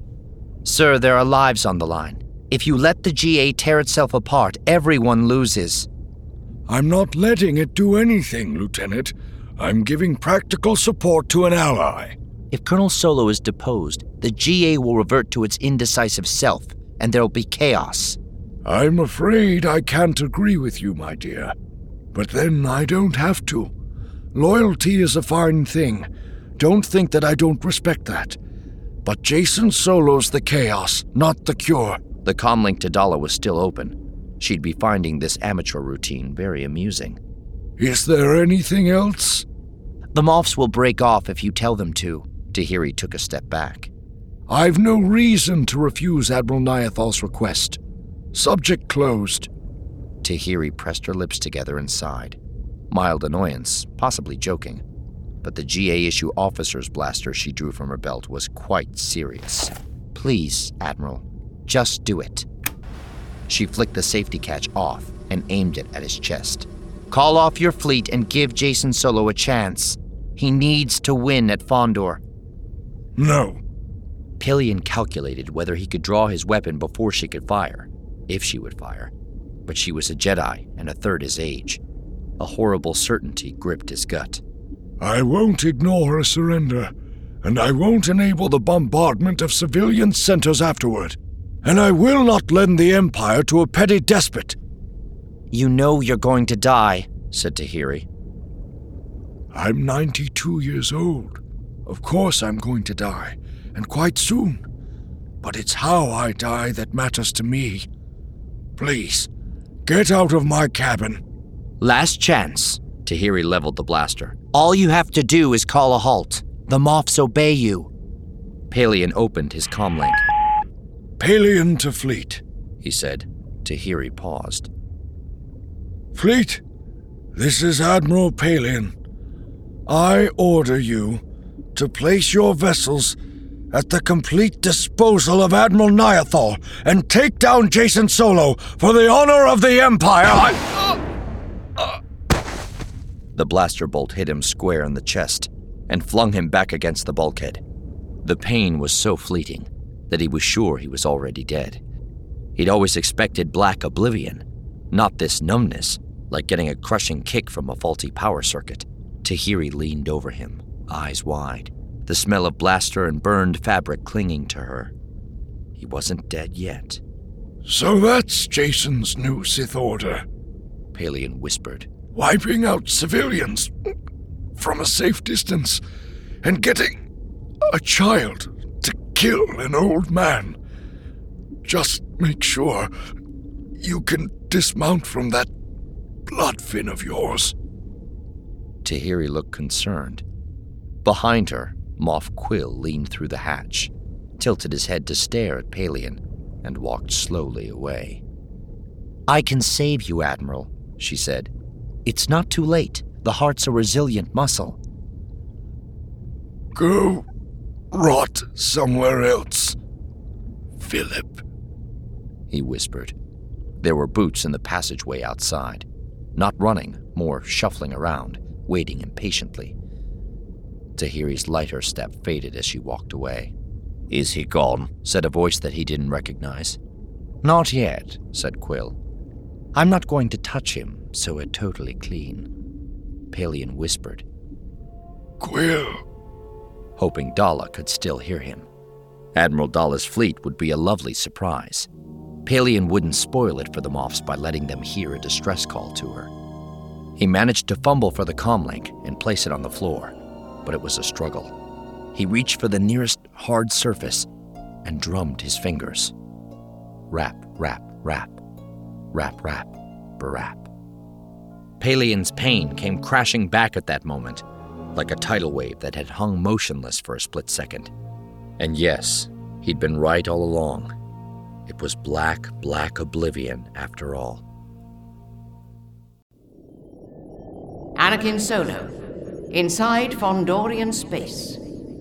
Sir, there are lives on the line. If you let the GA tear itself apart, everyone loses. I'm not letting it do anything, Lieutenant. I'm giving practical support to an ally. If Colonel Solo is deposed, the GA will revert to its indecisive self, and there'll be chaos. I'm afraid I can't agree with you, my dear. But then I don't have to. Loyalty is a fine thing. Don't think that I don't respect that. But Jason Solo's the chaos, not the cure. The comlink to Dala was still open. She'd be finding this amateur routine very amusing. Is there anything else? The Moffs will break off if you tell them to. Tahiri took a step back. I've no reason to refuse Admiral Niathal's request. Subject closed. Tahiri pressed her lips together and sighed. Mild annoyance, possibly joking. But the GA-issue officer's blaster she drew from her belt was quite serious. Please, Admiral, just do it. She flicked the safety catch off and aimed it at his chest. Call off your fleet and give Jason Solo a chance. He needs to win at Fondor. No. Pelion calculated whether he could draw his weapon before she could fire, if she would fire. But she was a Jedi and a third his age. A horrible certainty gripped his gut. I won't ignore a surrender, and I won't enable the bombardment of civilian centers afterward. And I will not lend the Empire to a petty despot. You know you're going to die, said Tahiri. I'm 92 years old. Of course I'm going to die, and quite soon. But it's how I die that matters to me. Please, get out of my cabin. Last chance. Tahiri leveled the blaster. All you have to do is call a halt. The Moffs obey you. Pelion opened his comlink. Pelion to Fleet, he said. Tahiri paused. Fleet, this is Admiral Pelion. I order you to place your vessels at the complete disposal of Admiral Niathal and take down Jason Solo for the honor of the Empire. The blaster bolt hit him square in the chest and flung him back against the bulkhead. The pain was so fleeting that he was sure he was already dead. He'd always expected black oblivion, Not this numbness, like getting a crushing kick from a faulty power circuit. Tahiri leaned over him, eyes wide, the smell of blaster and burned fabric clinging to her. He wasn't dead yet. So that's Jason's new Sith Order. Pelion whispered. Wiping out civilians from a safe distance and getting a child to kill an old man. Just make sure you can dismount from that bloodfin of yours. Tahiri looked concerned. Behind her, Moff Quill leaned through the hatch, tilted his head to stare at Pelion, and walked slowly away. I can save you, Admiral, she said. It's not too late. The heart's a resilient muscle. Go rot somewhere else, Philip, he whispered. There were boots in the passageway outside, not running, more shuffling around, waiting impatiently. Tahiri's lighter step faded as she walked away. Is he gone? Said a voice that he didn't recognize. Not yet, said Quill. I'm not going to touch him, so we're totally clean. Pelion whispered. Quill, hoping Dala could still hear him. Admiral Dala's fleet would be a lovely surprise. Pelion wouldn't spoil it for the Moffs by letting them hear a distress call to her. He managed to fumble for the comlink and place it on the floor, but it was a struggle. He reached for the nearest hard surface and drummed his fingers. Rap, rap, rap. Rap, rap, barap. Pelion's pain came crashing back at that moment, like a tidal wave that had hung motionless for a split second. And yes, he'd been right all along. It was black, black oblivion after all. Anakin Solo, inside Fondorian space.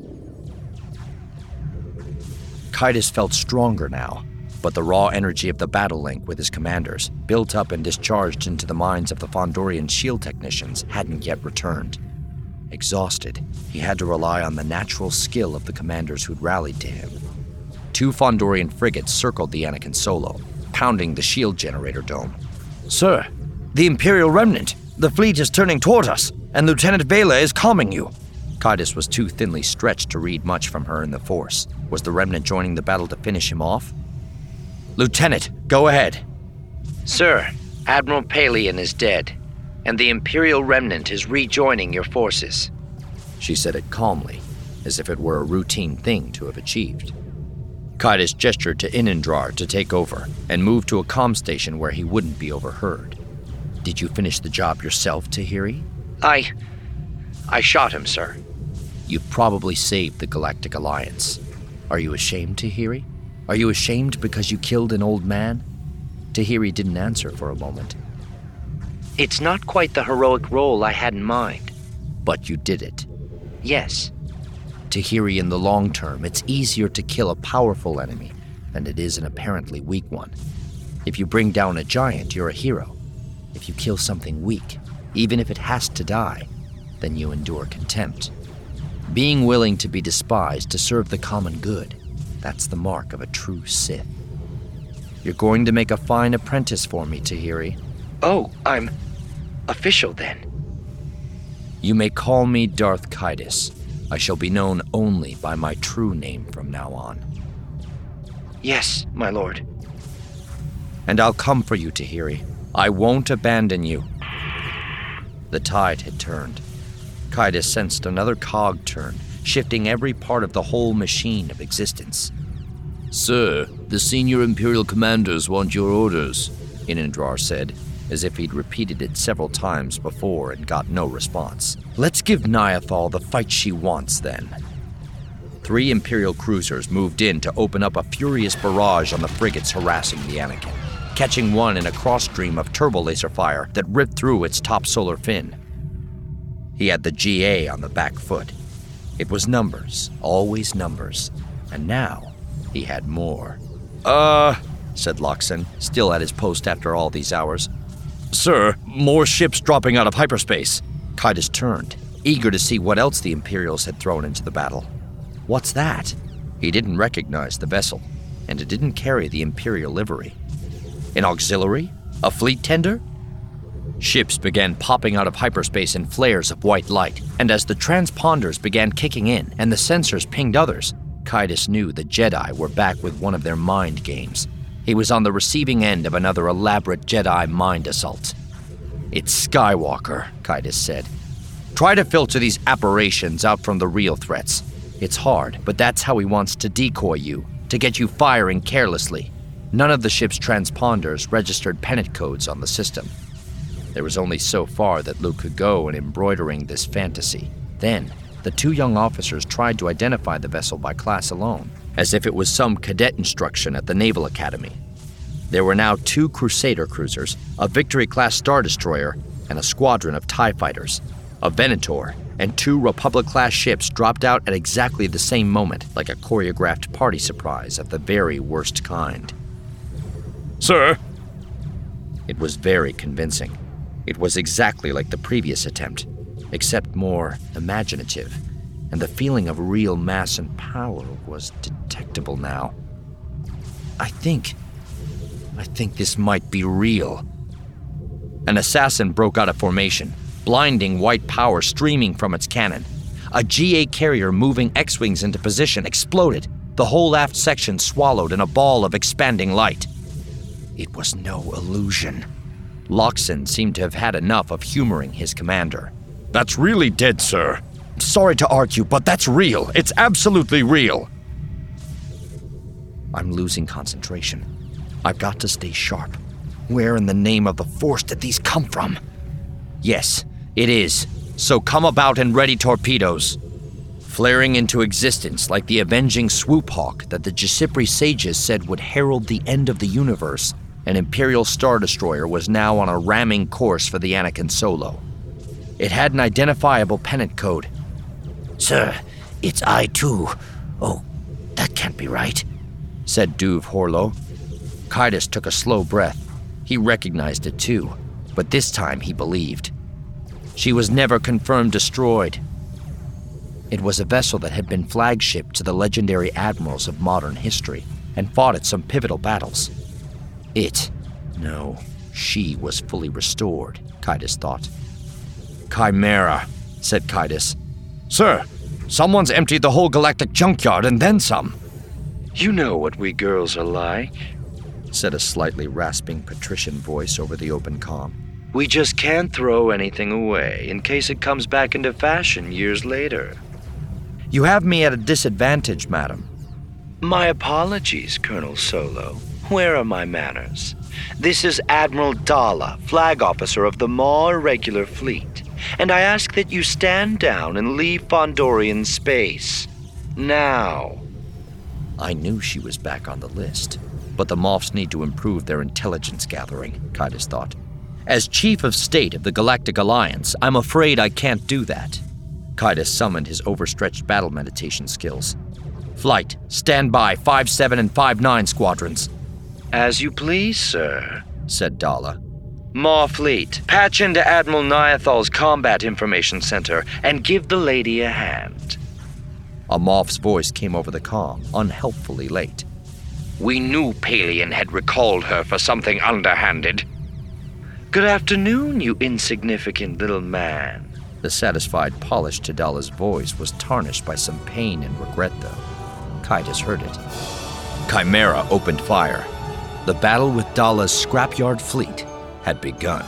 Kaitis felt stronger now, but the raw energy of the battle link with his commanders, built up and discharged into the minds of the Fondorian shield technicians, hadn't yet returned. Exhausted, he had to rely on the natural skill of the commanders who'd rallied to him. 2 Fondorian frigates circled the Anakin Solo, pounding the shield generator dome. Sir, the Imperial Remnant! The fleet is turning toward us, and Lieutenant Vela is calming you. Kaitis was too thinly stretched to read much from her in the Force. Was the Remnant joining the battle to finish him off? Lieutenant, go ahead. Sir, Admiral Pelion is dead, and the Imperial Remnant is rejoining your forces. She said it calmly, as if it were a routine thing to have achieved. Kaitis gestured to Inandrar to take over and move to a comm station where he wouldn't be overheard. Did you finish the job yourself, Tahiri? I shot him, sir. You probably saved the Galactic Alliance. Are you ashamed, Tahiri? Are you ashamed because you killed an old man? Tahiri didn't answer for a moment. It's not quite the heroic role I had in mind. But you did it. Yes. Tahiri, in the long term, it's easier to kill a powerful enemy than it is an apparently weak one. If you bring down a giant, you're a hero. If you kill something weak, even if it has to die, then you endure contempt. Being willing to be despised to serve the common good, that's the mark of a true Sith. You're going to make a fine apprentice for me, Tahiri. Oh, I'm official then. You may call me Darth Kaitis. I shall be known only by my true name from now on. Yes, my lord. And I'll come for you, Tahiri. I won't abandon you. The tide had turned. Kaitis sensed another cog turn, shifting every part of the whole machine of existence. Sir, the senior Imperial commanders want your orders, Inandrar said, as if he'd repeated it several times before and got no response. Let's give Niathal the fight she wants, then. 3 Imperial cruisers moved in to open up a furious barrage on the frigates harassing the Anakin, catching one in a cross-stream of turbo-laser fire that ripped through its top solar fin. He had the GA on the back foot. It was numbers, always numbers, and now he had more. Said Loxon, still at his post after all these hours. Sir, more ships dropping out of hyperspace. Kaitis turned, eager to see what else the Imperials had thrown into the battle. What's that? He didn't recognize the vessel, and it didn't carry the Imperial livery. An auxiliary? A fleet tender? Ships began popping out of hyperspace in flares of white light, and as the transponders began kicking in and the sensors pinged others, Kaitis knew the Jedi were back with one of their mind games. He was on the receiving end of another elaborate Jedi mind assault. "It's Skywalker," Kaitis said. "Try to filter these aberrations out from the real threats. It's hard, but that's how he wants to decoy you, to get you firing carelessly." None of the ship's transponders registered pennant codes on the system. There was only so far that Luke could go in embroidering this fantasy. Then, the two young officers tried to identify the vessel by class alone, as if it was some cadet instruction at the Naval Academy. There were now 2 Crusader cruisers, a Victory-class Star Destroyer, and a squadron of TIE fighters. A Venator and 2 Republic-class ships dropped out at exactly the same moment, like a choreographed party surprise of the very worst kind. Sir? It was very convincing. It was exactly like the previous attempt, except more imaginative, and the feeling of real mass and power was detectable now. I think this might be real. An assassin broke out of formation, blinding white power streaming from its cannon. A GA carrier moving X-wings into position exploded, the whole aft section swallowed in a ball of expanding light. It was no illusion. Loxon seemed to have had enough of humoring his commander. That's really dead, sir. Sorry to argue, but that's real. It's absolutely real. I'm losing concentration. I've got to stay sharp. Where in the name of the Force did these come from? Yes, it is. So come about and ready torpedoes. Flaring into existence like the avenging swoop hawk that the Gisipri sages said would herald the end of the universe, an Imperial Star Destroyer was now on a ramming course for the Anakin Solo. It had an identifiable pennant code. "Sir, it's I-2. Oh, that can't be right," said Duve Horlo. Kaitis took a slow breath. He recognized it too, but this time he believed. She was never confirmed destroyed. It was a vessel that had been flagship to the legendary admirals of modern history and fought at some pivotal battles. She was fully restored, Kaitis thought. Chimera, said Kaitis. Sir, someone's emptied the whole galactic junkyard and then some. You know what we girls are like, said a slightly rasping patrician voice over the open comm. We just can't throw anything away in case it comes back into fashion years later. You have me at a disadvantage, madam. My apologies, Colonel Solo. Where are my manners? This is Admiral Dala, flag officer of the Maw Irregular Fleet, and I ask that you stand down and leave Fondorian space. Now. I knew she was back on the list, but the Moffs need to improve their intelligence gathering, Kaitis thought. As Chief of State of the Galactic Alliance, I'm afraid I can't do that. Kaitis summoned his overstretched battle meditation skills. Flight, stand by 5-7 and 5-9 squadrons. As you please, sir, said Dala. Maw Fleet, patch into Admiral Niathal's Combat Information Center and give the lady a hand. A Moff's voice came over the comm, unhelpfully late. We knew Palian had recalled her for something underhanded. Good afternoon, you insignificant little man. The satisfied polish to Dala's voice was tarnished by some pain and regret, though. Kaitis heard it. Chimera opened fire. The battle with Dala's scrapyard fleet had begun.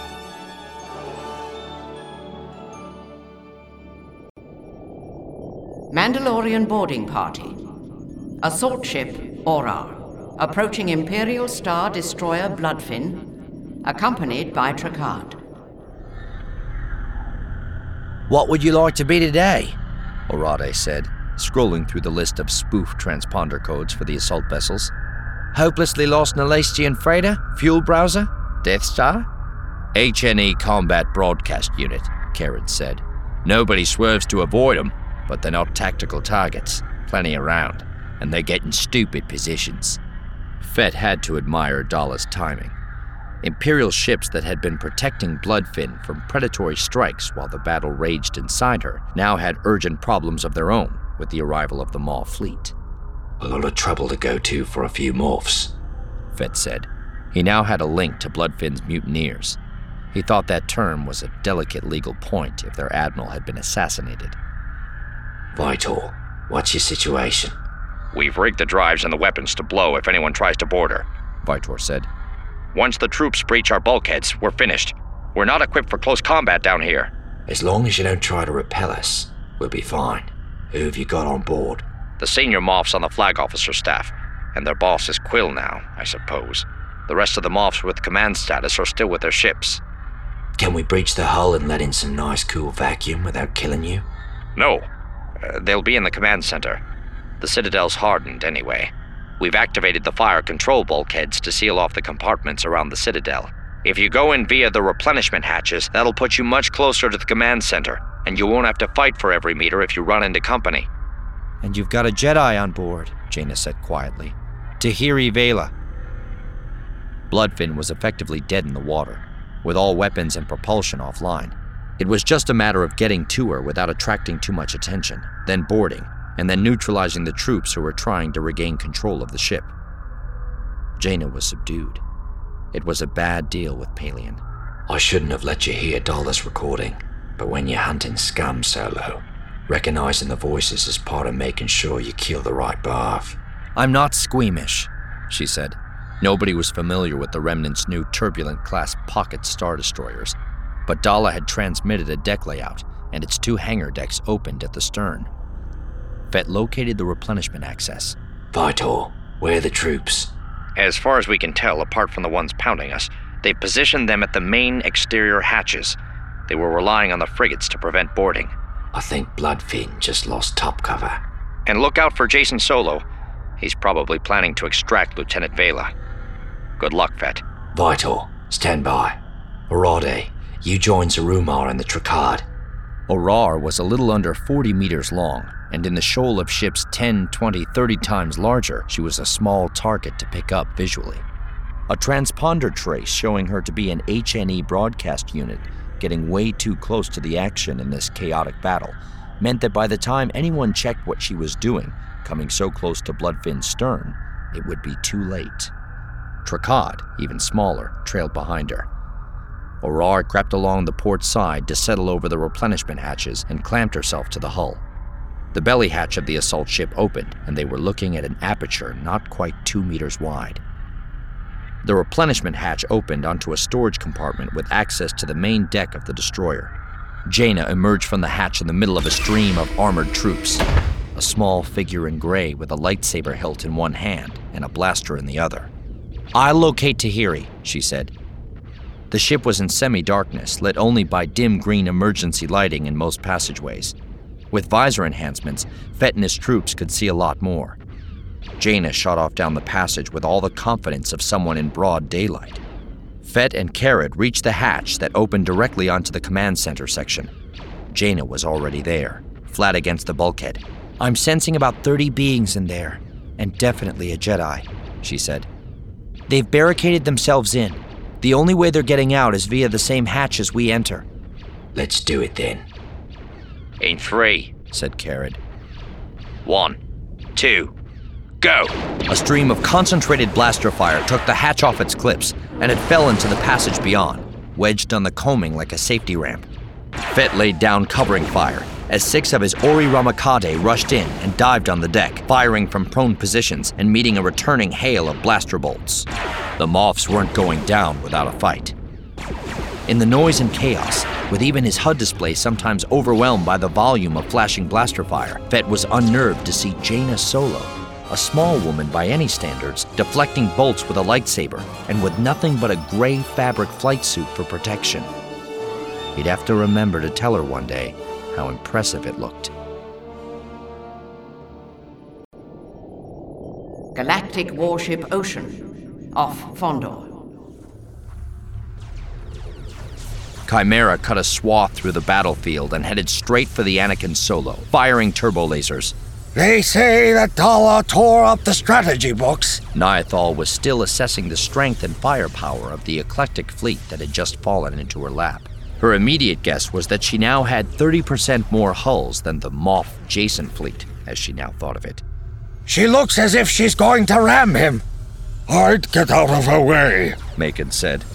Mandalorian boarding party. Assault ship Auror, approaching Imperial Star Destroyer Bloodfin, accompanied by Trakad. What would you like to be today? Orade said, scrolling through the list of spoof transponder codes for the assault vessels. Hopelessly lost Nalastian freighter, fuel browser, Death Star? HNE Combat Broadcast Unit, Karen said. Nobody swerves to avoid them, but they're not tactical targets. Plenty around, and they get in stupid positions. Fett had to admire Dala's timing. Imperial ships that had been protecting Bloodfin from predatory strikes while the battle raged inside her now had urgent problems of their own with the arrival of the Maw fleet. A lot of trouble to go to for a few morphs, Fett said. He now had a link to Bloodfin's mutineers. He thought that term was a delicate legal point if their admiral had been assassinated. Vitor, what's your situation? We've rigged the drives and the weapons to blow if anyone tries to board her, Vitor said. Once the troops breach our bulkheads, we're finished. We're not equipped for close combat down here. As long as you don't try to repel us, we'll be fine. Who have you got on board? The senior Moffs on the flag officer staff, and their boss is Quill now, I suppose. The rest of the Moffs with command status are still with their ships. Can we breach the hull and let in some nice cool vacuum without killing you? No. They'll be in the command center. The Citadel's hardened anyway. We've activated the fire control bulkheads to seal off the compartments around the Citadel. If you go in via the replenishment hatches, that'll put you much closer to the command center, and you won't have to fight for every meter if you run into company. And you've got a Jedi on board, Jaina said quietly. Tahiri Vela. Bloodfin was effectively dead in the water, with all weapons and propulsion offline. It was just a matter of getting to her without attracting too much attention, then boarding, and then neutralizing the troops who were trying to regain control of the ship. Jaina was subdued. It was a bad deal with Pelion. I shouldn't have let you hear Dollar's recording, but when you're hunting scum solo, recognizing the voices is part of making sure you kill the right barf. I'm not squeamish, she said. Nobody was familiar with the Remnant's new Turbulent-class pocket star destroyers, but Dala had transmitted a deck layout, and its 2 hangar decks opened at the stern. Fett located the replenishment access. Vitor, where are the troops? As far as we can tell, apart from the ones pounding us, they've positioned them at the main exterior hatches. They were relying on the frigates to prevent boarding. I think Bloodfin just lost top cover. And look out for Jacen Solo. He's probably planning to extract Lieutenant Vela. Good luck, Fett. Vitor, stand by. Orade, you join Zarumar in the Trakad. Orar was a little under 40 meters long, and in the shoal of ships 10, 20, 30 times larger, she was a small target to pick up visually. A transponder trace showing her to be an HNE broadcast unit getting way too close to the action in this chaotic battle meant that by the time anyone checked what she was doing, coming so close to Bloodfin's stern, it would be too late. Trakad, even smaller, trailed behind her. Orar crept along the port side to settle over the replenishment hatches and clamped herself to the hull. The belly hatch of the assault ship opened, and they were looking at an aperture not quite 2 meters wide. The replenishment hatch opened onto a storage compartment with access to the main deck of the destroyer. Jaina emerged from the hatch in the middle of a stream of armored troops, a small figure in gray with a lightsaber hilt in one hand and a blaster in the other. "I'll locate Tahiri," she said. The ship was in semi-darkness, lit only by dim green emergency lighting in most passageways. With visor enhancements, Fett and his troops could see a lot more. Jaina shot off down the passage with all the confidence of someone in broad daylight. Fett and Karad reached the hatch that opened directly onto the command center section. Jaina was already there, flat against the bulkhead. "I'm sensing about 30 beings in there, and definitely a Jedi," she said. "They've barricaded themselves in. The only way they're getting out is via the same hatch as we enter." Let's do it then. In 3, said Karad. 1, 2, go! A stream of concentrated blaster fire took the hatch off its clips, and it fell into the passage beyond, wedged on the combing like a safety ramp. Fett laid down covering fire as 6 of his Ori Ramakade rushed in and dived on the deck, firing from prone positions and meeting a returning hail of blaster bolts. The Moffs weren't going down without a fight. In the noise and chaos, with even his HUD display sometimes overwhelmed by the volume of flashing blaster fire, Fett was unnerved to see Jaina Solo, a small woman by any standards, deflecting bolts with a lightsaber and with nothing but a gray fabric flight suit for protection. He'd have to remember to tell her one day how impressive it looked. Galactic Warship Ocean, off Fondor. Chimera cut a swath through the battlefield and headed straight for the Anakin Solo, firing turbo lasers. They say that Dala tore up the strategy books. Niathal was still assessing the strength and firepower of the eclectic fleet that had just fallen into her lap. Her immediate guess was that she now had 30% more hulls than the Moff Jacen fleet, as she now thought of it. She looks as if she's going to ram him. I'd get out of her way, Macon said.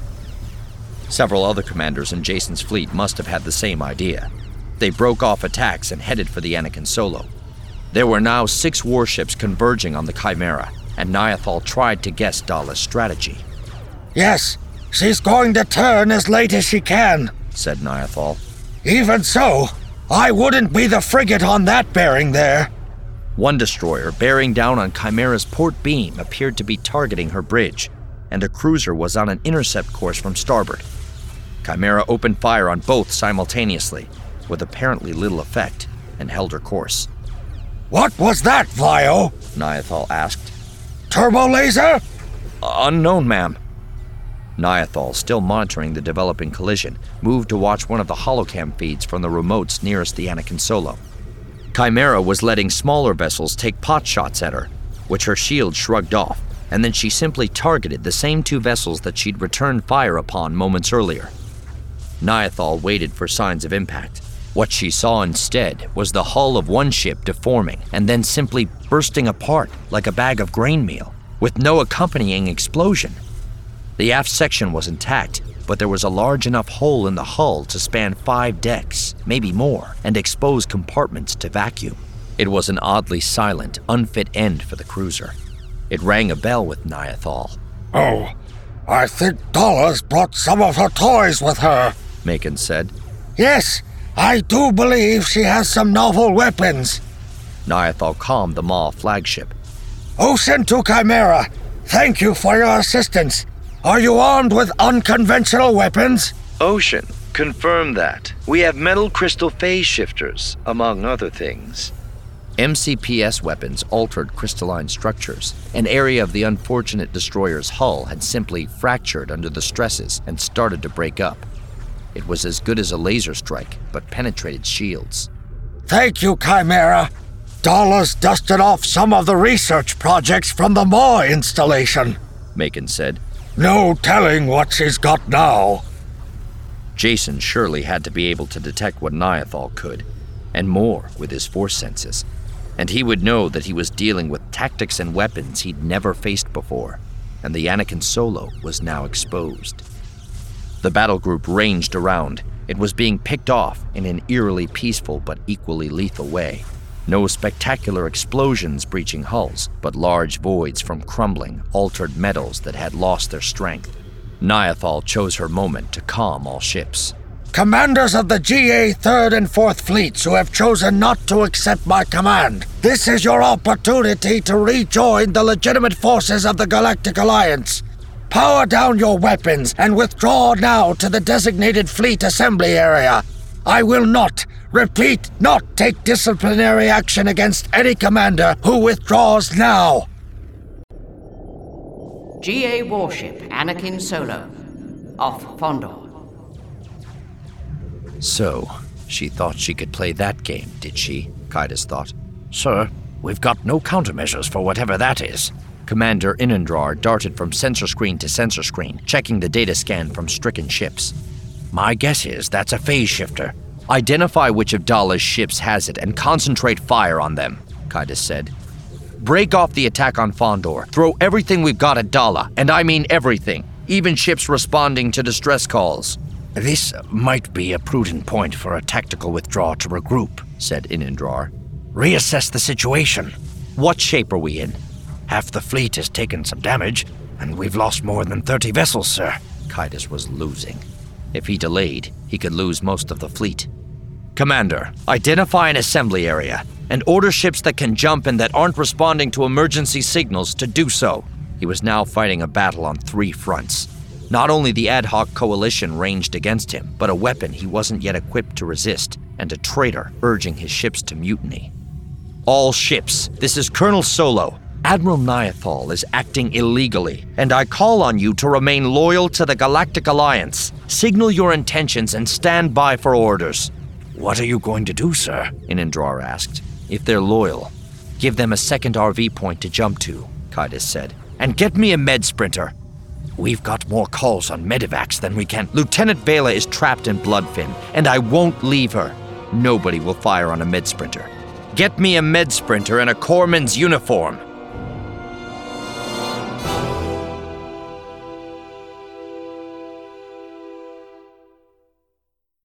Several other commanders in Jason's fleet must have had the same idea. They broke off attacks and headed for the Anakin Solo. There were now 6 warships converging on the Chimera, and Niathal tried to guess Dala's strategy. Yes, she's going to turn as late as she can, said Niathal. Even so, I wouldn't be the frigate on that bearing there. One destroyer bearing down on Chimera's port beam appeared to be targeting her bridge, and a cruiser was on an intercept course from starboard. Chimera opened fire on both simultaneously, with apparently little effect, and held her course. What was that, Vio? Niathal asked. Turbo laser? Unknown, ma'am. Niathal, still monitoring the developing collision, moved to watch one of the holocam feeds from the remotes nearest the Anakin Solo. Chimera was letting smaller vessels take pot shots at her, which her shield shrugged off, and then she simply targeted the same 2 vessels that she'd returned fire upon moments earlier. Niathal waited for signs of impact. What she saw instead was the hull of one ship deforming and then simply bursting apart like a bag of grain meal, with no accompanying explosion. The aft section was intact, but there was a large enough hole in the hull to span 5 decks, maybe more, and expose compartments to vacuum. It was an oddly silent, unfit end for the cruiser. It rang a bell with Niathal. Oh, I think Dala's brought some of her toys with her, Macon said. Yes, I do believe she has some novel weapons. Niathal calmed the Maw flagship. Ocean to Chimera, thank you for your assistance. Are you armed with unconventional weapons? Ocean, confirm that. We have metal crystal phase shifters, among other things. MCPS weapons altered crystalline structures. An area of the unfortunate destroyer's hull had simply fractured under the stresses and started to break up. It was as good as a laser strike, but penetrated shields. Thank you, Chimera. Dala's dusted off some of the research projects from the Maw installation, Macon said. No telling what she's got now. Jason surely had to be able to detect what Niathal could, and more with his force senses. And he would know that he was dealing with tactics and weapons he'd never faced before, and the Anakin Solo was now exposed. The battle group ranged around. It was being picked off in an eerily peaceful but equally lethal way. No spectacular explosions breaching hulls, but large voids from crumbling, altered metals that had lost their strength. Niathal chose her moment to calm all ships. Commanders of the GA 3rd and 4th Fleets who have chosen not to accept my command, this is your opportunity to rejoin the legitimate forces of the Galactic Alliance. Power down your weapons and withdraw now to the designated fleet assembly area. I will not, repeat, not take disciplinary action against any commander who withdraws now. GA warship Anakin Solo, off Fondor. So, she thought she could play that game, did she? Kaitis thought. Sir, we've got no countermeasures for whatever that is. Commander Inandrar darted from sensor screen to sensor screen, checking the data scan from stricken ships. My guess is that's a phase shifter. Identify which of Dala's ships has it and concentrate fire on them, Kaitis said. Break off the attack on Fondor. Throw everything we've got at Dala, and I mean everything, even ships responding to distress calls. This might be a prudent point for a tactical withdrawal to regroup, said Inandrar. Reassess the situation. What shape are we in? Half the fleet has taken some damage, and we've lost more than 30 vessels, sir. Kaitis was losing. If he delayed, he could lose most of the fleet. Commander, identify an assembly area, and order ships that can jump and that aren't responding to emergency signals to do so. He was now fighting a battle on 3 fronts. Not only the ad hoc coalition ranged against him, but a weapon he wasn't yet equipped to resist, and a traitor urging his ships to mutiny. All ships, this is Colonel Solo. Admiral Niathal is acting illegally, and I call on you to remain loyal to the Galactic Alliance. Signal your intentions and stand by for orders. What are you going to do, sir? Inandrar asked. If they're loyal, give them a second RV point to jump to, Kaitis said. And get me a med sprinter. We've got more calls on medevacs than we can. Lieutenant Vela is trapped in Bloodfin, and I won't leave her. Nobody will fire on a med sprinter. Get me a med sprinter and a corpsman's uniform.